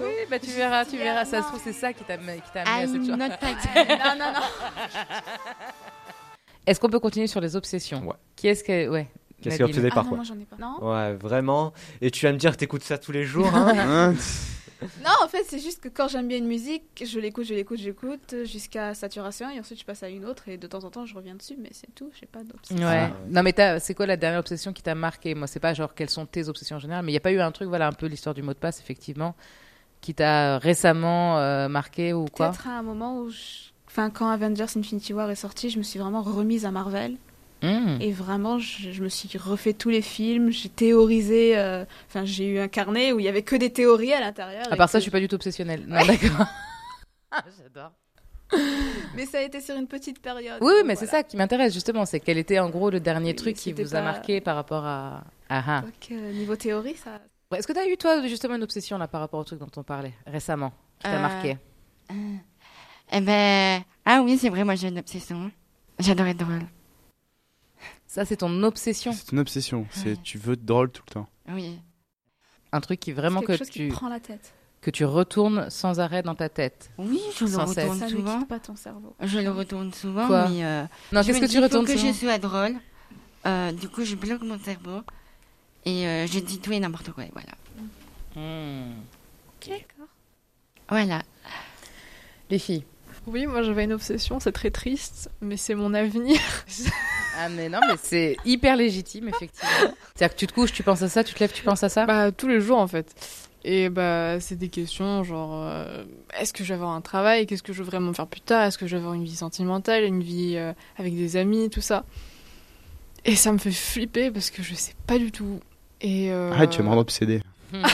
[SPEAKER 8] chaud.
[SPEAKER 1] Oui, bah tu verras, tu verras. Ça se trouve, c'est ça qui t'a, qui t'a amené à
[SPEAKER 3] I'm
[SPEAKER 1] cette chose.
[SPEAKER 3] not
[SPEAKER 8] Euh, non, non, non.
[SPEAKER 1] Est-ce qu'on peut continuer sur les obsessions?
[SPEAKER 6] Ouais.
[SPEAKER 1] Qui est-ce que... Ouais.
[SPEAKER 6] Qu'est-ce qui est
[SPEAKER 1] Nadine.
[SPEAKER 6] obsédé
[SPEAKER 8] Ah
[SPEAKER 6] par
[SPEAKER 8] non,
[SPEAKER 6] quoi?
[SPEAKER 8] moi j'en ai pas. Non.
[SPEAKER 6] Ouais, vraiment. Et tu vas me dire que t'écoutes ça tous les jours, hein?
[SPEAKER 4] Hein
[SPEAKER 8] Non, en fait, c'est juste que quand j'aime bien une musique, je l'écoute, je l'écoute, j'écoute jusqu'à saturation et ensuite je passe à une autre et de temps en temps je reviens dessus, mais c'est tout, j'ai pas d'obsession.
[SPEAKER 1] Ouais.
[SPEAKER 6] Ah, ouais.
[SPEAKER 1] Non, mais t'as- c'est quoi la dernière obsession qui t'a marqué? Moi, c'est pas genre quelles sont tes obsessions en général, mais il n'y a pas eu un truc, voilà, un peu l'histoire du mot de passe, effectivement, qui t'a récemment euh, marqué ou quoi?
[SPEAKER 8] Peut-être à un moment où, je- enfin, quand Avengers Infinity War est sorti, je me suis vraiment remise à Marvel.
[SPEAKER 1] Mmh.
[SPEAKER 8] Et vraiment, je, je me suis refait tous les films, j'ai théorisé, euh, enfin, j'ai eu un carnet où il y avait que des théories à l'intérieur.
[SPEAKER 1] À
[SPEAKER 8] et
[SPEAKER 1] part ça,
[SPEAKER 8] que-
[SPEAKER 1] je suis pas du tout obsessionnelle. Non, d'accord. Ah, j'adore.
[SPEAKER 8] Mais ça a été sur une petite période.
[SPEAKER 1] Oui, oui,
[SPEAKER 8] donc
[SPEAKER 1] mais c'est
[SPEAKER 8] voilà.
[SPEAKER 1] ça qui m'intéresse justement, c'est quel était en gros le dernier
[SPEAKER 8] Oui,
[SPEAKER 1] truc qui
[SPEAKER 8] c'était
[SPEAKER 1] vous a
[SPEAKER 8] pas-
[SPEAKER 1] marqué par rapport à. Ah ah.
[SPEAKER 8] Donc, euh, niveau théorie, ça.
[SPEAKER 1] Ouais, est-ce que tu as eu toi justement une obsession là par rapport au truc dont on parlait récemment, qui t'a
[SPEAKER 3] Euh,
[SPEAKER 1] marqué?
[SPEAKER 3] Eh ben, ah oui, c'est vrai, moi j'ai une obsession. J'adore être drôle.
[SPEAKER 1] Ça, c'est ton obsession,
[SPEAKER 4] C'est une obsession. C'est tu veux être drôle tout le temps.
[SPEAKER 3] Oui.
[SPEAKER 1] un truc qui vraiment
[SPEAKER 8] C'est
[SPEAKER 1] que
[SPEAKER 8] quelque chose qui
[SPEAKER 1] tu
[SPEAKER 8] te prend la tête.
[SPEAKER 1] que tu retournes sans arrêt dans ta tête.
[SPEAKER 3] Oui, je le
[SPEAKER 1] Sans cesse.
[SPEAKER 3] retourne
[SPEAKER 8] Ça ne
[SPEAKER 3] souvent.
[SPEAKER 8] quitte pas ton cerveau.
[SPEAKER 3] Je le retourne souvent,
[SPEAKER 1] Quoi
[SPEAKER 3] mais euh,
[SPEAKER 1] Non,
[SPEAKER 3] je
[SPEAKER 1] qu'est-ce
[SPEAKER 3] me
[SPEAKER 1] que
[SPEAKER 3] dis,
[SPEAKER 1] tu retournes
[SPEAKER 3] faut que
[SPEAKER 1] souvent
[SPEAKER 3] je sois drôle. Euh, du coup, je bloque mon cerveau et euh, je dis tout et n'importe quoi. Et voilà.
[SPEAKER 1] Hmm.
[SPEAKER 8] D'accord.
[SPEAKER 3] Voilà.
[SPEAKER 1] Les filles.
[SPEAKER 2] Oui, moi j'avais une obsession, c'est très triste, mais c'est mon avenir.
[SPEAKER 1] Ah mais non, mais c'est hyper légitime effectivement. C'est-à-dire que tu te couches, tu penses à ça, tu te lèves, tu penses à ça.
[SPEAKER 2] Bah, tous les jours en fait. Et bah, c'est des questions genre euh, est-ce que je vais avoir un travail? Qu'est-ce que je veux vraiment faire plus tard? Est-ce que je vais avoir une vie sentimentale, une vie euh, avec des amis, tout ça? Et ça me fait flipper parce que je sais pas du tout. Et euh,
[SPEAKER 4] Arrête, tu vas me rendre obsédé.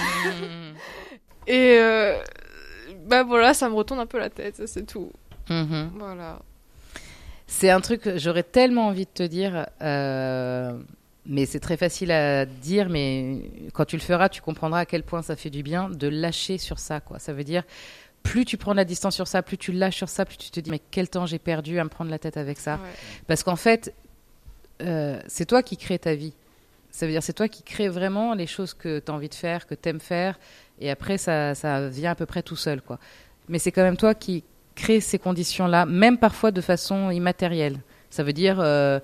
[SPEAKER 2] Et euh, bah voilà, ça me retourne un peu la tête, ça, c'est tout.
[SPEAKER 1] Mhm.
[SPEAKER 2] Voilà.
[SPEAKER 1] C'est un truc que j'aurais tellement envie de te dire, euh, mais c'est très facile à dire, mais quand tu le feras, tu comprendras à quel point ça fait du bien de lâcher sur ça, quoi. Ça veut dire, plus tu prends de la distance sur ça, plus tu lâches sur ça, plus tu te dis, mais quel temps j'ai perdu à me prendre la tête avec ça.
[SPEAKER 2] Ouais.
[SPEAKER 1] Parce qu'en fait, euh, c'est toi qui crée ta vie. Ça veut dire, c'est toi qui crée vraiment les choses que tu as envie de faire, que tu aimes faire, et après, ça, ça vient à peu près tout seul, quoi. Mais c'est quand même toi qui crée ces conditions-là, même parfois de façon immatérielle. Ça veut dire, euh,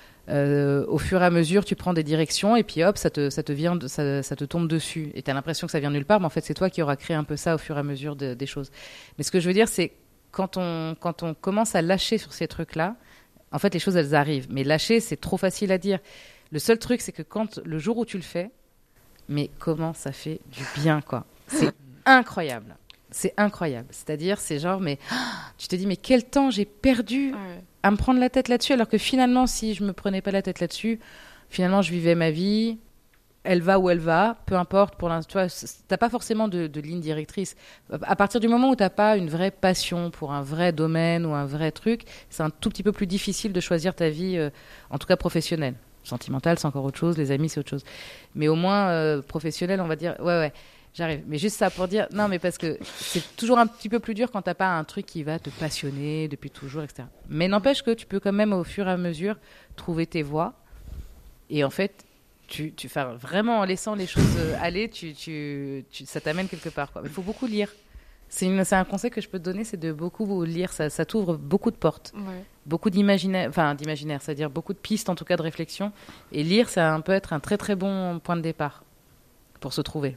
[SPEAKER 1] euh, au fur et à mesure, tu prends des directions et puis hop, ça te, ça te, vient, de- ça, ça te tombe dessus. Et tu as l'impression que ça vient de nulle part, mais en fait, c'est toi qui auras créé un peu ça au fur et à mesure de- des choses. Mais ce que je veux dire, c'est quand on, quand on commence à lâcher sur ces trucs-là, en fait, les choses, elles arrivent. Mais lâcher, c'est trop facile à dire. Le seul truc, c'est que quand le jour où tu le fais, mais comment ça fait du bien, quoi. C'est incroyable. C'est incroyable. C'est-à-dire, c'est genre, mais ah, tu te dis, mais quel temps j'ai perdu
[SPEAKER 2] Ouais.
[SPEAKER 1] à me prendre la tête là-dessus, alors que finalement, si je me prenais pas la tête là-dessus, finalement, je vivais ma vie. Elle va où elle va, peu importe. Pour l'instant, tu vois, c- t'as pas forcément de, de ligne directrice. À partir du moment où t'as pas une vraie passion pour un vrai domaine ou un vrai truc, c'est un tout petit peu plus difficile de choisir ta vie, euh, en tout cas professionnelle. Sentimentale, c'est encore autre chose. Les amis, c'est autre chose. Mais au moins euh, professionnelle, on va dire, ouais, ouais. J'arrive. Mais juste ça pour dire, non, mais parce que c'est toujours un petit peu plus dur quand t'as pas un truc qui va te passionner depuis toujours, et cetera. Mais n'empêche que tu peux quand même, au fur et à mesure, trouver tes voies. Et en fait, tu, tu, enfin, vraiment en laissant les choses euh, aller, tu, tu, tu, ça t'amène quelque part, quoi. Mais il faut beaucoup lire. C'est, une, c'est un conseil que je peux te donner, c'est de beaucoup lire. Ça, ça t'ouvre beaucoup de portes,
[SPEAKER 2] Ouais.
[SPEAKER 1] beaucoup d'imaginaire, enfin d'imaginaire, c'est-à-dire beaucoup de pistes, en tout cas de réflexion. Et lire, ça peut être un très très bon point de départ pour se trouver.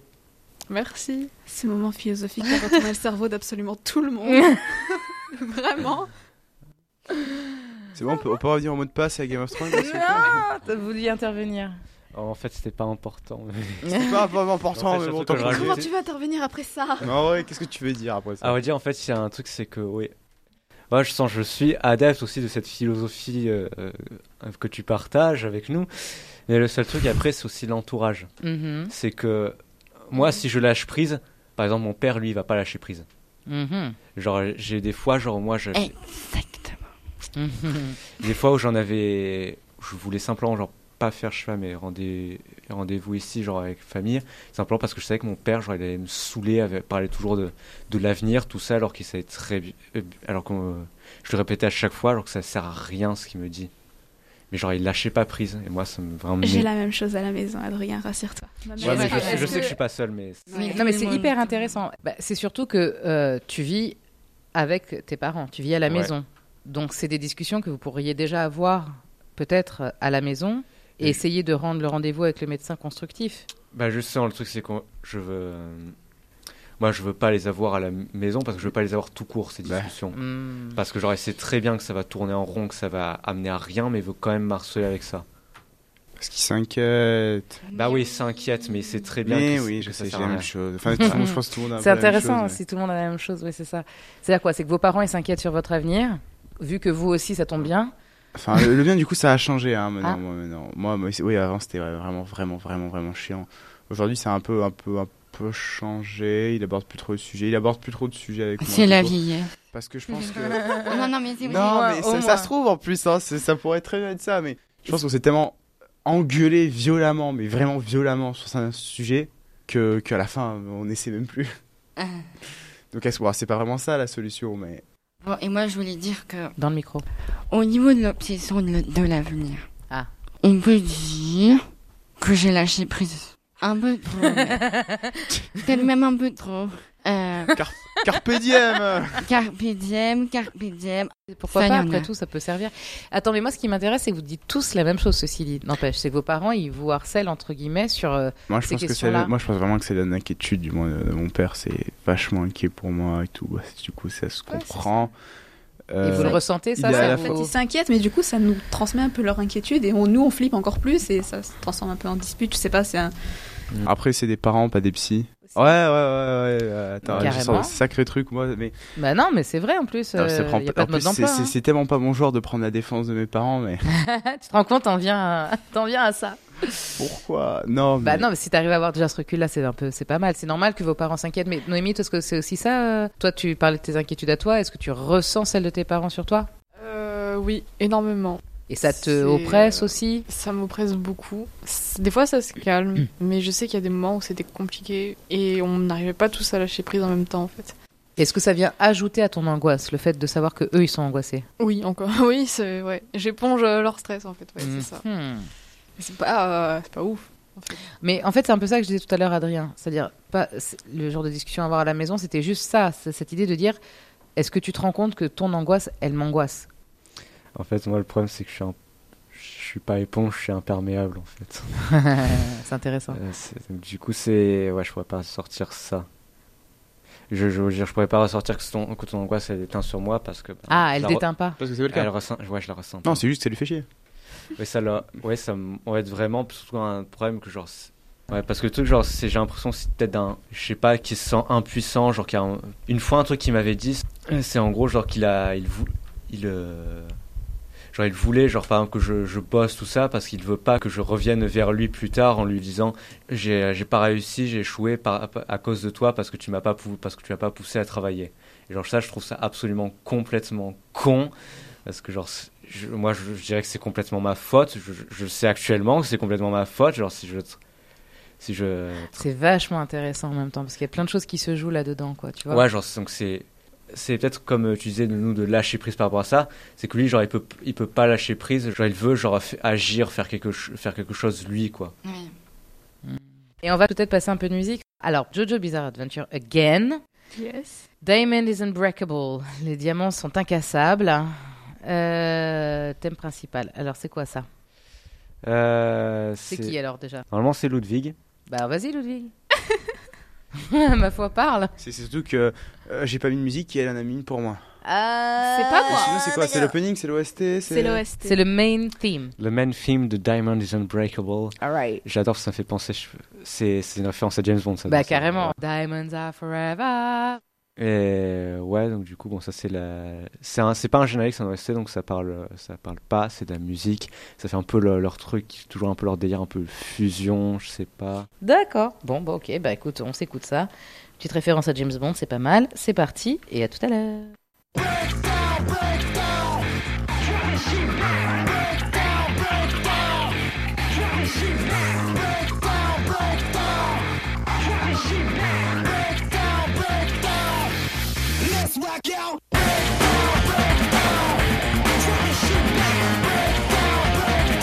[SPEAKER 2] Merci.
[SPEAKER 8] Ce moment philosophique a retourné le cerveau d'absolument tout le monde. Vraiment.
[SPEAKER 4] C'est bon, on peut, on peut revenir en mode passe à Game of Thrones là, s'il vous plaît
[SPEAKER 1] Non, t'as voulu intervenir.
[SPEAKER 6] En fait, c'était pas important.
[SPEAKER 4] C'est pas vraiment important,
[SPEAKER 6] En fait,
[SPEAKER 4] mais
[SPEAKER 6] c'est
[SPEAKER 4] bon,
[SPEAKER 6] un truc
[SPEAKER 4] tant
[SPEAKER 6] que je
[SPEAKER 4] pis.
[SPEAKER 6] rajoute.
[SPEAKER 8] Comment tu vas intervenir après ça?
[SPEAKER 4] Non, ouais, qu'est-ce que tu veux dire après ça?
[SPEAKER 6] À vrai dire, en fait, il y a un truc, c'est que, oui. Moi, je sens, je suis adepte aussi de cette philosophie euh, euh, que tu partages avec nous. Mais le seul truc, après, c'est aussi l'entourage.
[SPEAKER 1] Mhm,
[SPEAKER 6] C'est que moi, si je lâche prise, par exemple, mon père, lui, il va pas lâcher prise.
[SPEAKER 1] mhm,
[SPEAKER 6] Genre, j'ai des fois, genre, moi, je,
[SPEAKER 3] Exactement.
[SPEAKER 1] mhm.
[SPEAKER 6] des fois où j'en avais, je voulais simplement, genre, pas faire, je sais pas, mais rendez, rendez-vous ici, genre, avec famille, simplement parce que je savais que mon père, genre, il allait me saouler, avait parlé toujours de, de l'avenir, tout ça, alors qu'il savait très bien, alors que je le répétais à chaque fois, alors que ça sert à rien, ce qu'il me dit. mais genre, il lâchait pas prise. Et moi, ça me vraiment.
[SPEAKER 8] J'ai la même chose à la maison, Adrien, rassure-toi. Ma mère
[SPEAKER 6] Ouais, mais
[SPEAKER 8] est
[SPEAKER 6] je, sais-
[SPEAKER 8] pareille.
[SPEAKER 6] je sais que je suis pas seul, mais.
[SPEAKER 3] Oui,
[SPEAKER 1] Non, mais c'est
[SPEAKER 3] moi-
[SPEAKER 1] hyper intéressant. Bah, c'est surtout que euh, tu vis avec tes parents, tu vis à la
[SPEAKER 6] Ouais.
[SPEAKER 1] maison. Donc, c'est des discussions que vous pourriez déjà avoir peut-être à la maison et
[SPEAKER 6] Et-
[SPEAKER 1] essayer de rendre le rendez-vous avec le médecin constructif.
[SPEAKER 6] Bah, justement, le truc, c'est que je veux. euh, Moi, je veux pas les avoir à la m- maison parce que je veux pas les avoir tout court, ces
[SPEAKER 4] Bah.
[SPEAKER 6] discussions.
[SPEAKER 1] Hmm.
[SPEAKER 6] Parce que, genre, c'est très bien que ça va tourner en rond, que ça va amener à rien, mais il veut quand même m'harceler avec ça.
[SPEAKER 4] Parce qu'il s'inquiète.
[SPEAKER 6] Bah oui, il s'inquiète, mais c'est très bien
[SPEAKER 4] Mais
[SPEAKER 6] que,
[SPEAKER 4] oui,
[SPEAKER 6] que
[SPEAKER 4] je
[SPEAKER 6] ça
[SPEAKER 4] sais,
[SPEAKER 6] sert
[SPEAKER 4] j'ai
[SPEAKER 6] à
[SPEAKER 4] la même
[SPEAKER 6] rien.
[SPEAKER 4] chose. Enfin, tout le monde, je pense que tout le monde a un
[SPEAKER 1] C'est
[SPEAKER 4] peu la même
[SPEAKER 1] intéressant
[SPEAKER 4] chose,
[SPEAKER 1] si tout le monde a la même chose, oui, c'est ça. C'est-à-dire quoi? C'est que vos parents ils s'inquiètent sur votre avenir, vu que vous aussi ça tombe bien.
[SPEAKER 4] Enfin, le, le bien, du coup, ça a changé. Hein, maintenant,
[SPEAKER 1] Ah.
[SPEAKER 4] moi, maintenant. Moi, moi, c'est- oui, avant, c'était vraiment, vraiment, vraiment, vraiment chiant. Aujourd'hui, c'est un peu, un peu, un peu changé. Il aborde plus trop de sujets. Il aborde plus trop de sujets avec moi.
[SPEAKER 3] C'est la
[SPEAKER 4] plutôt.
[SPEAKER 3] vie.
[SPEAKER 4] Parce que je pense que.
[SPEAKER 3] Non, non, mais c'est vrai.
[SPEAKER 4] non,
[SPEAKER 1] moins,
[SPEAKER 4] mais
[SPEAKER 1] au
[SPEAKER 4] ça,
[SPEAKER 1] moins.
[SPEAKER 4] ça se trouve en plus. Hein, c'est- ça pourrait très bien être ça. Mais je pense qu'on s'est tellement engueulé violemment, mais vraiment violemment sur un sujet que qu'à la fin, on n'essaie même plus.
[SPEAKER 3] Ah.
[SPEAKER 4] Donc, est-ce que- bon, c'est pas vraiment ça la solution, mais.
[SPEAKER 3] Bon, et moi, je voulais dire que
[SPEAKER 1] Dans le micro.
[SPEAKER 3] au niveau de l'obsession de, de l'avenir,
[SPEAKER 1] Ah.
[SPEAKER 3] on peut dire que j'ai lâché prise. Un peu trop. mais- Peut-être même un peu trop. Euh,
[SPEAKER 4] Carpe diem.
[SPEAKER 3] carpe diem, carpe diem.
[SPEAKER 1] Pourquoi
[SPEAKER 3] Ça,
[SPEAKER 1] pas,
[SPEAKER 3] y en
[SPEAKER 1] après
[SPEAKER 3] a.
[SPEAKER 1] tout, ça peut servir. Attends, mais moi, ce qui m'intéresse, c'est que vous dites tous la même chose, ceci dit. N'empêche, c'est que vos parents, ils vous harcèlent, entre guillemets, sur... euh,
[SPEAKER 4] Moi je,
[SPEAKER 1] Ces
[SPEAKER 4] pense que c'est,
[SPEAKER 1] questions-là.
[SPEAKER 4] moi, je pense vraiment que c'est l'inquiétude du moins de mon père. C'est vachement inquiet pour moi et tout. Bah, du coup, ça se
[SPEAKER 8] Ouais, c'est
[SPEAKER 4] comprend.
[SPEAKER 1] Et
[SPEAKER 4] Euh,
[SPEAKER 1] vous le ressentez, ça,
[SPEAKER 4] il a
[SPEAKER 1] ça
[SPEAKER 4] la
[SPEAKER 8] En fait,
[SPEAKER 1] vous-
[SPEAKER 8] ils s'inquiètent, mais du coup, ça nous transmet un peu leur inquiétude et on, nous, on flippe encore plus et ça se transforme un peu en dispute. Je sais pas, c'est un.
[SPEAKER 4] Après, c'est des parents, pas des psys. Ouais, ouais, ouais, ouais. ouais. Attends,
[SPEAKER 1] Carrément.
[SPEAKER 4] je sens des sacrés trucs, moi. Mais
[SPEAKER 1] Bah non, mais c'est vrai, en plus.
[SPEAKER 4] non,
[SPEAKER 1] Il
[SPEAKER 4] ça prend
[SPEAKER 1] n'y a
[SPEAKER 4] pas-
[SPEAKER 1] pas de
[SPEAKER 4] en
[SPEAKER 1] mode
[SPEAKER 4] plus, c'est,
[SPEAKER 1] d'emploi.
[SPEAKER 4] c'est,
[SPEAKER 1] hein.
[SPEAKER 4] c'est tellement pas mon genre de prendre la défense de mes parents, mais
[SPEAKER 1] Tu te rends compte, t'en viens à, t'en viens à ça.
[SPEAKER 4] pourquoi? Non, mais.
[SPEAKER 1] Bah non, mais si t'arrives à avoir déjà ce recul-là, c'est un peu, c'est pas mal. C'est normal que vos parents s'inquiètent. Mais Noémie, est-ce que c'est aussi ça euh Toi, tu parlais de tes inquiétudes à toi. Est-ce que tu ressens celles de tes parents sur toi
[SPEAKER 2] Euh, oui, énormément.
[SPEAKER 1] Et ça te
[SPEAKER 2] C'est,
[SPEAKER 1] oppresse
[SPEAKER 2] euh,
[SPEAKER 1] aussi
[SPEAKER 2] Ça m'oppresse beaucoup. C'est- Des fois, ça se calme, mais je sais qu'il y a des moments où c'était compliqué et on n'arrivait pas tous à lâcher prise en même temps, en fait.
[SPEAKER 1] Est-ce que ça vient ajouter à ton angoisse, le fait de savoir que eux ils sont angoissés?
[SPEAKER 2] Oui, encore. Oui, c'est ouais. J'éponge euh, leur stress, en fait. Ouais, c'est ça.
[SPEAKER 1] Mhm.
[SPEAKER 2] Mais c'est pas, euh, c'est pas ouf. En fait.
[SPEAKER 1] Mais en fait, c'est un peu ça que je disais tout à l'heure, Adrien. C'est-à-dire, pas c'est- le genre de discussion à avoir à la maison, c'était juste ça, c'est cette idée de dire, est-ce que tu te rends compte que ton angoisse, elle m'angoisse?
[SPEAKER 6] En fait, moi, le problème, c'est que je suis, un... je suis pas éponge, je suis imperméable, en fait.
[SPEAKER 1] C'est intéressant.
[SPEAKER 6] Euh, c'est- donc, du coup, c'est. Ouais, je pourrais pas sortir ça. Je, je veux dire, je pourrais pas ressortir que ton, que ton angoisse, elle déteint sur moi parce que. bah,
[SPEAKER 1] Ah,
[SPEAKER 6] je
[SPEAKER 1] elle
[SPEAKER 6] la re-
[SPEAKER 1] déteint pas.
[SPEAKER 4] Parce que c'est pas le
[SPEAKER 6] Elle
[SPEAKER 4] cas.
[SPEAKER 6] ressent... Ouais, je la ressens.
[SPEAKER 4] Non, c'est juste que ça lui fait chier.
[SPEAKER 6] Ouais, ça, l'a- ouais, ça me- on va être vraiment surtout un problème que genre. c'est- Ouais, parce que le truc, genre, c'est, j'ai l'impression que c'est peut-être d'un. Je sais pas, qui se sent impuissant. Genre, qu'il y a un- une fois, un truc qu'il m'avait dit, c'est- c'est en gros, genre, qu'il a. Il, vou... il, euh, genre, il voulait, genre, par exemple, que je, je bosse tout ça parce qu'il veut pas que je revienne vers lui plus tard en lui disant j'ai, j'ai pas réussi, j'ai échoué par, à cause de toi parce que tu m'as pas, pou... parce que tu m'as pas poussé à travailler. Et genre, ça, je trouve ça absolument complètement con. Parce que, genre, c'est- je- moi, je, je dirais que c'est complètement ma faute. Je, je, je sais actuellement que c'est complètement ma faute. Genre, si je. Si je.
[SPEAKER 1] C'est vachement intéressant en même temps, parce qu'il y a plein de choses qui se jouent là-dedans, quoi, tu vois.
[SPEAKER 6] Ouais, genre, c'est- donc c'est. C'est peut-être comme euh, tu disais de nous de lâcher prise par rapport à ça. C'est que lui, genre, il peut, il peut pas lâcher prise. Genre, il veut, genre, f- agir, faire quelque, ch- faire quelque chose lui, quoi.
[SPEAKER 3] Oui.
[SPEAKER 1] Et on va peut-être passer un peu de musique. Alors, Jojo Bizarre Adventure Again.
[SPEAKER 2] Yes.
[SPEAKER 1] Diamond is unbreakable. Les diamants sont incassables. Euh, thème principal. Alors, c'est quoi ça?
[SPEAKER 6] Euh,
[SPEAKER 1] C'est qui alors déjà?
[SPEAKER 6] Normalement, c'est Ludwig.
[SPEAKER 1] Bah, vas-y, Ludwig. Ma foi, parle.
[SPEAKER 4] C'est c'est surtout que euh, j'ai pas mis de musique et elle en a mis une pour moi.
[SPEAKER 1] Ah,
[SPEAKER 8] C'est pas
[SPEAKER 4] Et
[SPEAKER 8] moi.
[SPEAKER 4] sinon, c'est quoi? C'est l'opening, c'est l'O S T?
[SPEAKER 8] C'est l'O S T.
[SPEAKER 1] C'est le main theme.
[SPEAKER 6] Le main theme de Diamond is Unbreakable.
[SPEAKER 1] Alright.
[SPEAKER 6] J'adore, ça me fait penser. je- C'est, c'est une référence à James Bond, ça.
[SPEAKER 1] Bah,
[SPEAKER 6] donc ça-
[SPEAKER 1] carrément. Diamonds are forever.
[SPEAKER 6] Et ouais, donc du coup, bon, ça c'est la. C'est, un... c'est pas un générique, c'est un O S T, donc ça parle, ça parle pas, c'est de la musique. Ça fait un peu le- leur truc, toujours un peu leur délire, un peu fusion, je sais pas.
[SPEAKER 1] D'accord. Bon, bah, ok. Bah, écoute, on s'écoute ça. Petite référence à James Bond, c'est pas mal. C'est parti et à tout à l'heure.
[SPEAKER 7] Let's rock out.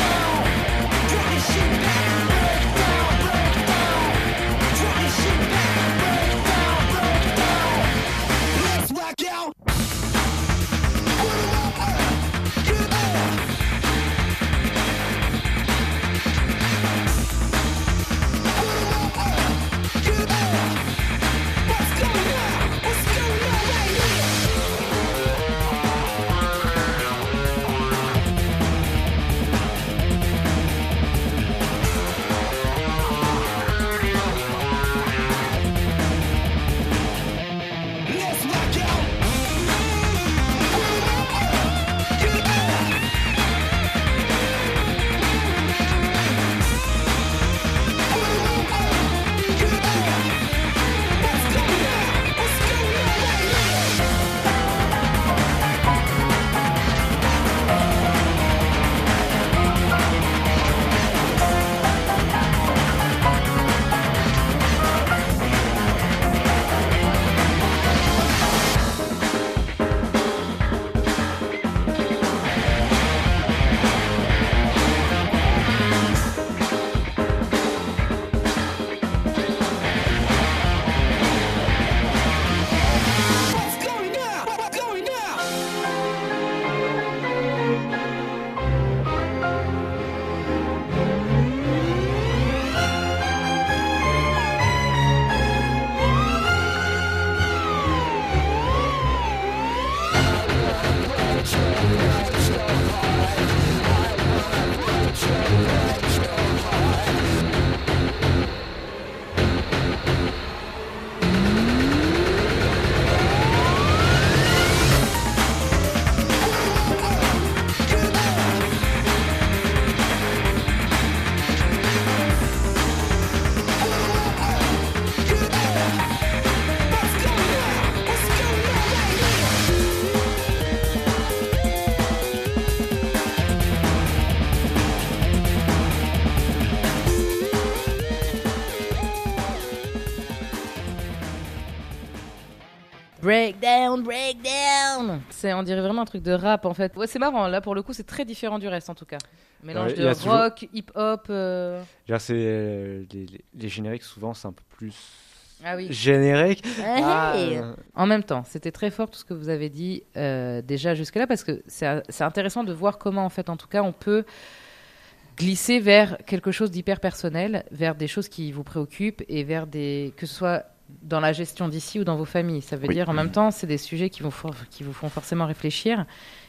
[SPEAKER 1] Breakdown, breakdown. C'est, on dirait vraiment un truc de rap en fait. Ouais, c'est marrant. Là, pour le coup, c'est très différent du reste en tout cas. Mélange
[SPEAKER 6] Ouais, il
[SPEAKER 1] de
[SPEAKER 6] y a toujours-
[SPEAKER 1] rock, hip-hop. euh,
[SPEAKER 6] Genre, c'est, euh, les, les- les génériques, souvent, c'est un peu plus
[SPEAKER 1] Ah oui.
[SPEAKER 6] générique.
[SPEAKER 1] Hey.
[SPEAKER 6] Ah, euh,
[SPEAKER 1] En même temps, c'était très fort tout ce que vous avez dit euh, déjà jusque-là parce que c'est, c'est intéressant de voir comment en fait, en tout cas, on peut glisser vers quelque chose d'hyper personnel, vers des choses qui vous préoccupent et vers des que ce soit dans la gestion d'ici ou dans vos familles. Ça veut
[SPEAKER 4] Oui.
[SPEAKER 1] dire en même temps, c'est des sujets qui vous, for- qui vous font forcément réfléchir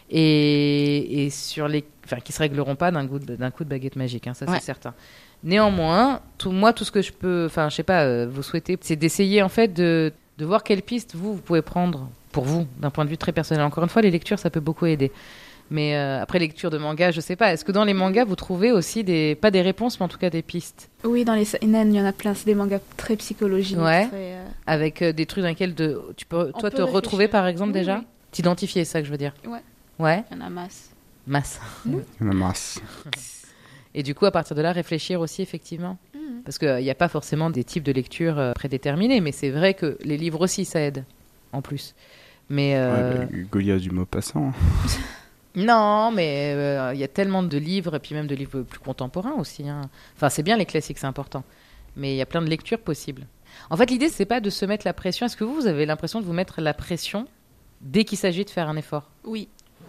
[SPEAKER 1] et, et sur les, enfin, qui se régleront pas d'un coup de, d'un coup de baguette magique, hein, ça
[SPEAKER 3] Ouais.
[SPEAKER 1] c'est certain. Néanmoins, tout, moi, tout ce que je peux, enfin, je sais pas, euh, vous souhaitez, c'est d'essayer en fait de, de voir quelles pistes vous, vous pouvez prendre pour vous, d'un point de vue très personnel. Encore une fois, les lectures, ça peut beaucoup aider. Mais euh, après lecture de manga, je sais pas. Est-ce que dans les mangas, vous trouvez aussi des, pas des réponses, mais en tout cas des pistes,
[SPEAKER 8] Oui, dans les seinen, il y en a plein. C'est des mangas très psychologiques.
[SPEAKER 1] Ouais.
[SPEAKER 8] très, euh,
[SPEAKER 1] avec euh, des trucs dans lesquels de, tu peux,
[SPEAKER 8] On
[SPEAKER 1] toi,
[SPEAKER 8] peut
[SPEAKER 1] te retrouver
[SPEAKER 8] réfléchir.
[SPEAKER 1] par exemple
[SPEAKER 8] Oui,
[SPEAKER 1] déjà,
[SPEAKER 8] oui.
[SPEAKER 1] t'identifier, c'est ça que je veux dire.
[SPEAKER 8] Ouais.
[SPEAKER 1] Ouais.
[SPEAKER 8] Il y en a masse.
[SPEAKER 1] Masse.
[SPEAKER 4] Il y en a masse.
[SPEAKER 1] Et du coup, à partir de là, réfléchir aussi effectivement.
[SPEAKER 8] Mhm.
[SPEAKER 1] Parce qu'il n'y a pas forcément des types de lecture euh, prédéterminés, mais c'est vrai que les livres aussi, ça aide, en plus. Mais euh,
[SPEAKER 4] Ouais, bah, Goliath du Maupassant.
[SPEAKER 1] non, mais euh, il y a tellement de livres, et puis même de livres plus contemporains aussi. hein. Enfin, c'est bien les classiques, c'est important. Mais il y a plein de lectures possibles. En fait, l'idée, c'est pas de se mettre la pression. Est-ce que vous, vous avez l'impression de vous mettre la pression dès qu'il s'agit de faire un effort?
[SPEAKER 8] Oui.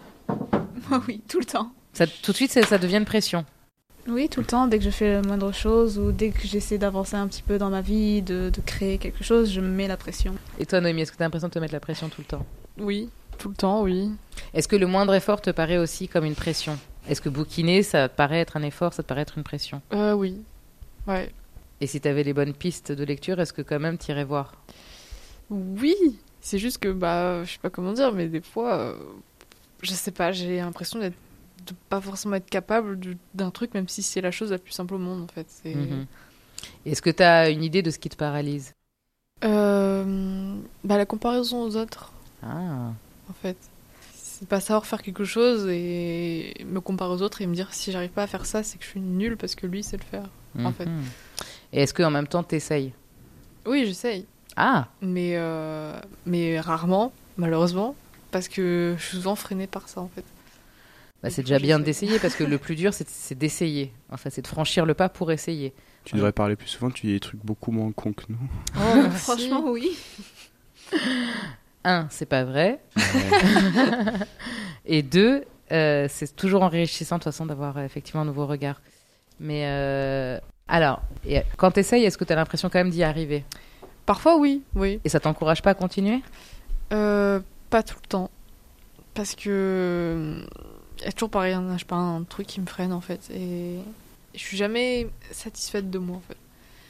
[SPEAKER 8] Oui, tout le temps.
[SPEAKER 1] Ça, tout de suite, ça, ça devient une pression.
[SPEAKER 8] Oui, tout le temps. Dès que je fais la moindre chose ou dès que j'essaie d'avancer un petit peu dans ma vie, de, de créer quelque chose, je me mets la pression.
[SPEAKER 1] Et toi, Noémie, est-ce que tu as l'impression de te mettre la pression tout le temps?
[SPEAKER 2] Oui, tout le temps, oui.
[SPEAKER 1] Est-ce que le moindre effort te paraît aussi comme une pression? Est-ce que bouquiner, ça te paraît être un effort, ça te paraît être une pression?
[SPEAKER 2] Euh, oui. Ouais.
[SPEAKER 1] Et si tu avais les bonnes pistes de lecture, est-ce que quand même tu irais voir?
[SPEAKER 2] Oui, c'est juste que, bah, je sais pas comment dire, mais des fois, euh, je sais pas, j'ai l'impression d'être, de pas forcément être capable du- d'un truc, même si c'est la chose la plus simple au monde, en fait. C'est...
[SPEAKER 1] Mhm. Et est-ce que tu as une idée de ce qui te paralyse?
[SPEAKER 2] Euh, bah, la comparaison aux autres,
[SPEAKER 1] Ah.
[SPEAKER 2] en fait. C'est pas savoir faire quelque chose et me comparer aux autres et me dire si j'arrive pas à faire ça, c'est que je suis nulle parce que lui sait le faire, en fait.
[SPEAKER 1] Mhm. Et est-ce qu'en même temps, tu essayes?
[SPEAKER 2] Oui, j'essaye,
[SPEAKER 1] Ah,
[SPEAKER 2] mais, euh, mais rarement, malheureusement, parce que je suis souvent freinée par ça, en fait.
[SPEAKER 1] bah,
[SPEAKER 2] Et
[SPEAKER 1] c'est
[SPEAKER 2] du
[SPEAKER 1] déjà
[SPEAKER 2] coup,
[SPEAKER 1] bien
[SPEAKER 2] j'essaye.
[SPEAKER 1] d'essayer parce que le plus dur, c'est, c'est d'essayer. Enfin, c'est de franchir le pas pour essayer.
[SPEAKER 4] Tu devrais parler plus souvent, tu dis des trucs beaucoup moins cons que nous.
[SPEAKER 2] Oh, merci.
[SPEAKER 8] Franchement, oui.
[SPEAKER 1] Un, c'est pas vrai. Et deux, euh, c'est toujours enrichissant de toute façon d'avoir euh, effectivement un nouveau regard. Mais euh, alors, et quand tu essayes, est-ce que tu as l'impression quand même d'y arriver?
[SPEAKER 2] Parfois, oui, oui.
[SPEAKER 1] Et ça t'encourage pas à continuer?
[SPEAKER 2] Euh, pas tout le temps. Parce que il y a toujours pareil, un, je sais pas, un truc qui me freine en fait. Et je suis jamais satisfaite de moi en fait.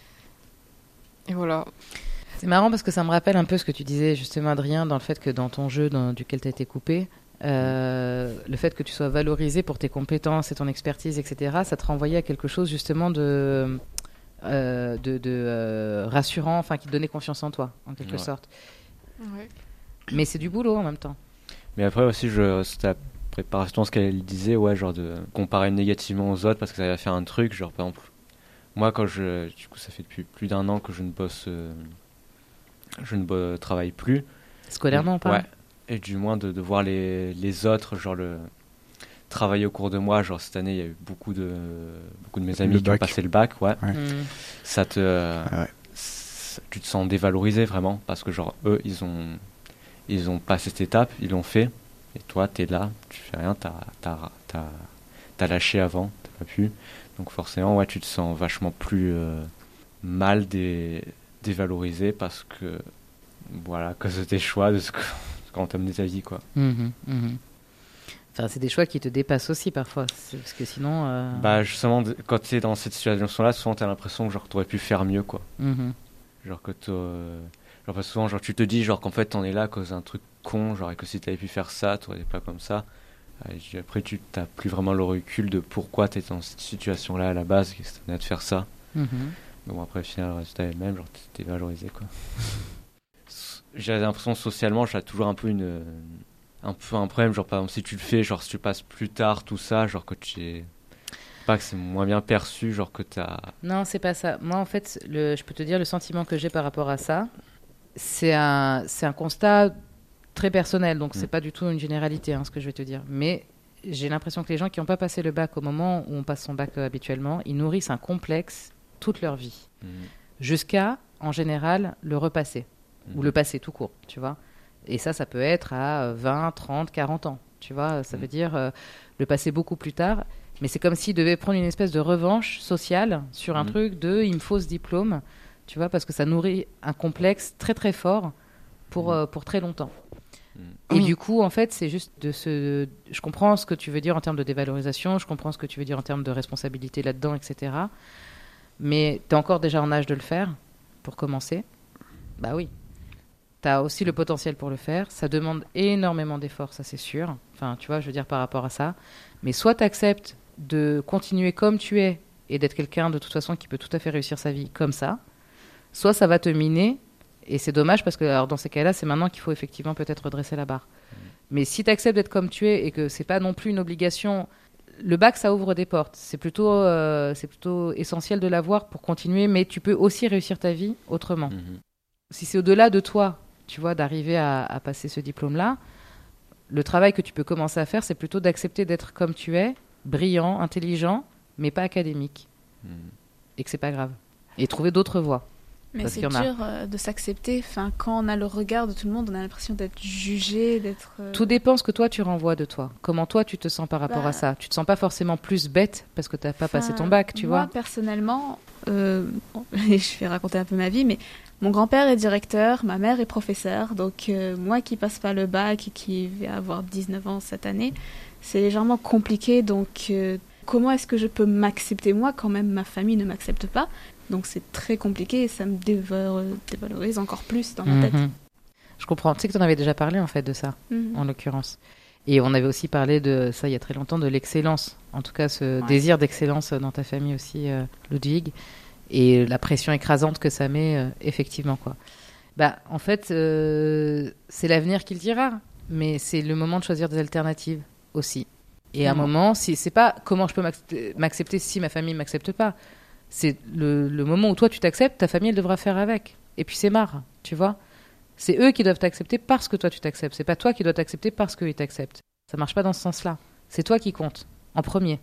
[SPEAKER 2] Et voilà.
[SPEAKER 1] C'est marrant parce que ça me rappelle un peu ce que tu disais justement, Adrien, dans le fait que dans ton jeu dans, duquel tu as été coupé, euh, le fait que tu sois valorisé pour tes compétences et ton expertise, et cetera, ça te renvoyait à quelque chose justement de, euh, de, de euh, rassurant, enfin qui te donnait confiance en toi, en quelque
[SPEAKER 6] Ouais.
[SPEAKER 1] sorte.
[SPEAKER 2] Ouais.
[SPEAKER 1] Mais c'est du boulot en même temps.
[SPEAKER 6] Mais après aussi, je, c'était la préparation, ce qu'elle disait, ouais, genre de comparer négativement aux autres parce que ça va faire un truc, genre par exemple, moi quand je, du coup ça fait depuis plus d'un an que je ne bosse, euh, je ne bo- travaille plus.
[SPEAKER 1] Scolairement, pas.
[SPEAKER 6] Ouais, et du moins de, de voir les, les autres, genre le travailler au cours de moi, genre cette année il y a eu beaucoup de, beaucoup de mes amis
[SPEAKER 4] Le
[SPEAKER 6] qui ont
[SPEAKER 4] bac.
[SPEAKER 6] passé le bac, ouais,
[SPEAKER 4] Ouais.
[SPEAKER 1] Mm.
[SPEAKER 6] ça te, euh,
[SPEAKER 4] Ah ouais.
[SPEAKER 6] ça- tu te sens dévalorisé vraiment parce que genre eux ils ont ils ont passé cette étape, ils l'ont fait et toi t'es là, tu fais rien, t'as t'as t'as, t'as lâché avant, t'as pas pu, donc forcément ouais tu te sens vachement plus euh, mal dé, dévalorisé parce que voilà à cause de tes choix, de ce que quand t'as mené ta vie quoi.
[SPEAKER 1] Mhm, mhm. Enfin, c'est des choix qui te dépassent aussi parfois, c'est- parce que sinon. euh,
[SPEAKER 6] Bah justement de- quand t'es dans cette situation là, souvent t'as l'impression que genre t'aurais pu faire mieux quoi.
[SPEAKER 1] mhm.
[SPEAKER 6] Genre que t'as- euh, genre parce que souvent genre tu te dis genre qu'en fait t'en es là à cause d'un truc con, genre et que si t'avais pu faire ça t'aurais été pas comme ça. Et puis après tu t'as plus vraiment le recul de pourquoi t'es dans cette situation là à la base, qu'est-ce que t'en as de faire ça.
[SPEAKER 1] Mhm.
[SPEAKER 6] Mais bon après au final le résultat est le même, genre t'es valorisé quoi. J'ai l'impression socialement j'ai toujours un peu une un peu un problème, genre par exemple si tu le fais, genre si tu passes plus tard tout ça, genre que tu es pas que c'est moins bien perçu, genre que t'as
[SPEAKER 1] Non, c'est pas ça. Moi, en fait, le, je peux te dire le sentiment que j'ai par rapport à ça. c'est un, c'est un constat très personnel, donc
[SPEAKER 6] Mm.
[SPEAKER 1] c'est pas du tout une généralité, hein, ce que je vais te dire. Mais j'ai l'impression que les gens qui n'ont pas passé le bac au moment où on passe son bac euh, habituellement, ils nourrissent un complexe toute leur vie,
[SPEAKER 6] Mhm.
[SPEAKER 1] jusqu'à, en général, le repasser, ou
[SPEAKER 6] Mhm.
[SPEAKER 1] le passer tout court, tu vois. Et ça, ça peut être à euh, vingt, trente, quarante ans, tu vois. Ça
[SPEAKER 6] Mhm.
[SPEAKER 1] veut dire euh, le passer beaucoup plus tard. Mais c'est comme s'ils devaient prendre une espèce de revanche sociale sur un
[SPEAKER 6] Mhm.
[SPEAKER 1] truc de « il me faut ce diplôme », tu vois, parce que ça nourrit un complexe très très fort pour,
[SPEAKER 6] Mhm.
[SPEAKER 1] euh, pour très longtemps.
[SPEAKER 6] Mhm.
[SPEAKER 1] Et
[SPEAKER 3] Oui.
[SPEAKER 1] du coup, en fait, c'est juste de se... Je comprends ce que tu veux dire en termes de dévalorisation, je comprends ce que tu veux dire en termes de responsabilité là-dedans, et cetera. Mais tu es encore déjà en âge de le faire, pour commencer. Bah oui. Tu as aussi le potentiel pour le faire. Ça demande énormément d'efforts, ça c'est sûr. Enfin, tu vois, je veux dire par rapport à ça. Mais soit tu acceptes de continuer comme tu es et d'être quelqu'un de toute façon qui peut tout à fait réussir sa vie comme ça, soit ça va te miner. Et c'est dommage parce que alors, dans ces cas-là, c'est maintenant qu'il faut effectivement peut-être redresser la barre. Mais si tu acceptes d'être comme tu es et que c'est pas non plus une obligation, le bac, ça ouvre des portes. C'est plutôt, euh, c'est plutôt essentiel de l'avoir pour continuer, mais tu peux aussi réussir ta vie autrement.
[SPEAKER 6] Mhm.
[SPEAKER 1] Si c'est au-delà de toi, tu vois, d'arriver à, à passer ce diplôme-là, le travail que tu peux commencer à faire, c'est plutôt d'accepter d'être comme tu es, brillant, intelligent, mais pas académique.
[SPEAKER 6] Mhm.
[SPEAKER 1] Et que c'est pas grave. Et trouver d'autres voies.
[SPEAKER 8] Mais
[SPEAKER 1] Parce
[SPEAKER 8] c'est
[SPEAKER 1] qu'il y en a.
[SPEAKER 8] dur euh, de s'accepter. Enfin, quand on a le regard de tout le monde, on a l'impression d'être jugé, d'être. euh,
[SPEAKER 1] Tout dépend ce que toi tu renvoies de toi. Comment toi tu te sens par rapport
[SPEAKER 8] Bah.
[SPEAKER 1] à ça. Tu te sens pas forcément plus bête parce que t'as pas passé
[SPEAKER 8] Enfin,
[SPEAKER 1] ton bac, tu
[SPEAKER 8] moi,
[SPEAKER 1] vois.
[SPEAKER 8] personnellement, euh, bon, je vais raconter un peu ma vie, mais mon grand-père est directeur, ma mère est professeure, donc euh, moi qui passe pas le bac et qui vais avoir dix-neuf ans cette année, c'est légèrement compliqué. Donc, euh, comment est-ce que je peux m'accepter moi quand même ma famille ne m'accepte pas? Donc c'est très compliqué et ça me dévore- dévalorise encore plus dans ma tête.
[SPEAKER 1] Mhm. Je comprends. Tu sais que tu en avais déjà parlé en fait de ça,
[SPEAKER 8] Mhm.
[SPEAKER 1] en l'occurrence. Et on avait aussi parlé de ça il y a très longtemps, de l'excellence. En tout cas, ce
[SPEAKER 8] Ouais.
[SPEAKER 1] désir d'excellence dans ta famille aussi, euh, Ludwig. Et la pression écrasante que ça met, euh, effectivement, quoi. Bah, en fait, euh, c'est l'avenir qui le dira. Mais c'est le moment de choisir des alternatives aussi. Et à un
[SPEAKER 3] Mhm.
[SPEAKER 1] moment, si, c'est pas comment je peux m'accepter, m'accepter si ma famille ne m'accepte pas. C'est le, le moment où toi tu t'acceptes, ta famille elle devra faire avec. Et puis c'est marre, tu vois. C'est eux qui doivent t'accepter parce que toi tu t'acceptes. C'est pas toi qui dois t'accepter parce qu'ils t'acceptent. Ça marche pas dans ce sens-là. C'est toi qui compte, en premier.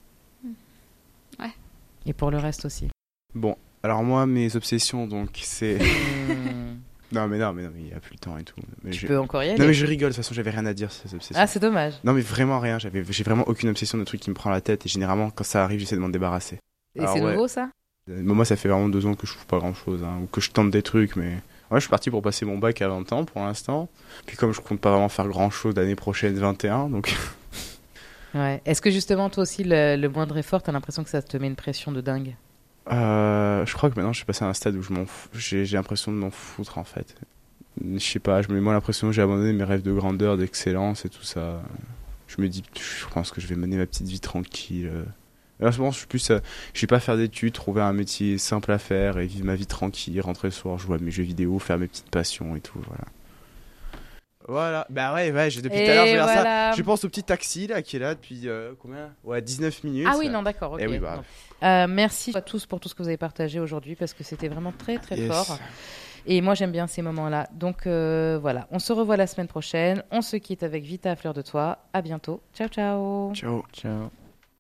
[SPEAKER 8] Ouais.
[SPEAKER 1] Et pour le reste aussi.
[SPEAKER 4] Bon, alors moi, mes obsessions, donc, c'est...
[SPEAKER 1] Hmm,
[SPEAKER 4] non, mais non, mais non, mais il n'y a plus le temps et tout. Mais
[SPEAKER 1] tu
[SPEAKER 4] je-
[SPEAKER 1] peux encore y aller.
[SPEAKER 4] Non, mais je rigole, de toute façon, j'avais rien à dire sur ces obsessions.
[SPEAKER 1] Ah, c'est dommage.
[SPEAKER 4] Non, mais vraiment rien, j'avais... j'ai vraiment aucune obsession de truc qui me prend la tête, et généralement, quand ça arrive, j'essaie de m'en débarrasser.
[SPEAKER 1] Et
[SPEAKER 4] Alors,
[SPEAKER 1] c'est
[SPEAKER 4] ouais.
[SPEAKER 1] nouveau ça
[SPEAKER 4] Euh, Moi, ça fait vraiment deux ans que je trouve pas grand-chose, hein, ou que je tente des trucs, mais... Ouais, je suis parti pour passer mon bac à vingt ans, pour l'instant. Puis comme je compte pas vraiment faire grand-chose l'année prochaine, vingt et un, donc...
[SPEAKER 1] Ouais. Est-ce que justement toi aussi, le, le moindre effort, t'as l'impression que ça te met une pression de dingue?
[SPEAKER 4] Euh, je crois que maintenant, je suis passé à un stade où je m'en fous- j'ai, j'ai l'impression de m'en foutre, en fait. Je sais pas, je me mets moi l'impression que j'ai abandonné mes rêves de grandeur, d'excellence et tout ça. Je me dis, je pense que je vais mener ma petite vie tranquille. Là, je pense, je suis plus, euh, je vais pas faire d'études, trouver un métier simple à faire et vivre ma vie tranquille, rentrer le soir, jouer à mes jeux vidéo, faire mes petites passions et tout, voilà. Voilà, bah ouais, ouais, j'ai- depuis tout à l'heure, je
[SPEAKER 1] Et
[SPEAKER 4] regarde
[SPEAKER 1] voilà.
[SPEAKER 4] ça. Je pense au petit taxi là qui est là depuis euh, combien? Ouais, dix-neuf minutes.
[SPEAKER 1] Ah oui, non, d'accord. ok.
[SPEAKER 4] Eh oui, bah.
[SPEAKER 1] Donc, euh, merci à tous pour tout ce que vous avez partagé aujourd'hui parce que c'était vraiment très très
[SPEAKER 4] Yes.
[SPEAKER 1] fort. Et moi j'aime bien ces moments-là. Donc euh, voilà, on se revoit la semaine prochaine. On se quitte avec Vita à fleur de toi. À bientôt. Ciao ciao.
[SPEAKER 4] Ciao.
[SPEAKER 6] Ciao.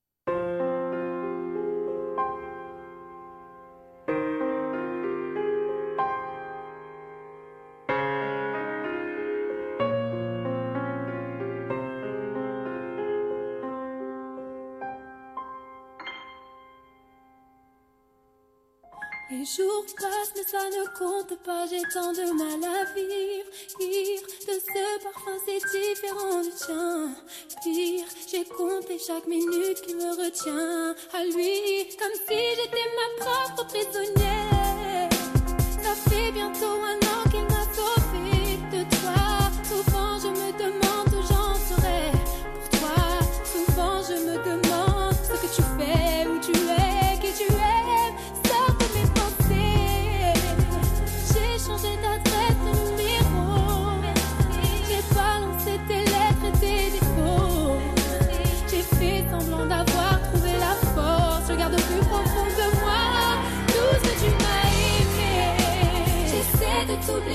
[SPEAKER 9] Les jours passent mais ça ne compte pas, j'ai tant de mal à vivre. Ivre de ce parfum c'est différent du tien. Pire, j'ai compté chaque minute qui me retient à lui. Comme si j'étais ma propre prisonnière. Ça fait bientôt un an qu'il m'a sauvée de toi. Souvent je me demande où j'en serai pour toi. Souvent je me demande ce que tu fais, où tu es, qui tu es. Sors de mes pensées. J'ai changé d'adresse, de numéro. J'ai balancé tes lettres et tes défauts. J'ai fait semblant d'avoir trouvé la force. Je garde au plus profond de moi tout ce que tu m'as aimé. J'essaie de t'oublier.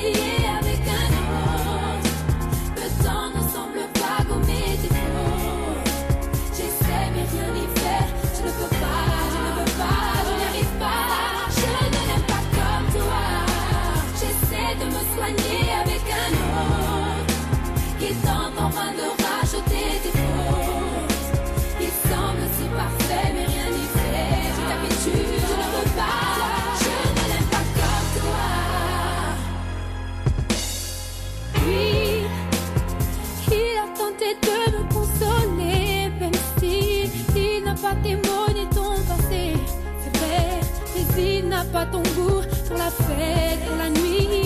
[SPEAKER 9] n'a pas ton goût pour la fête, pour la nuit.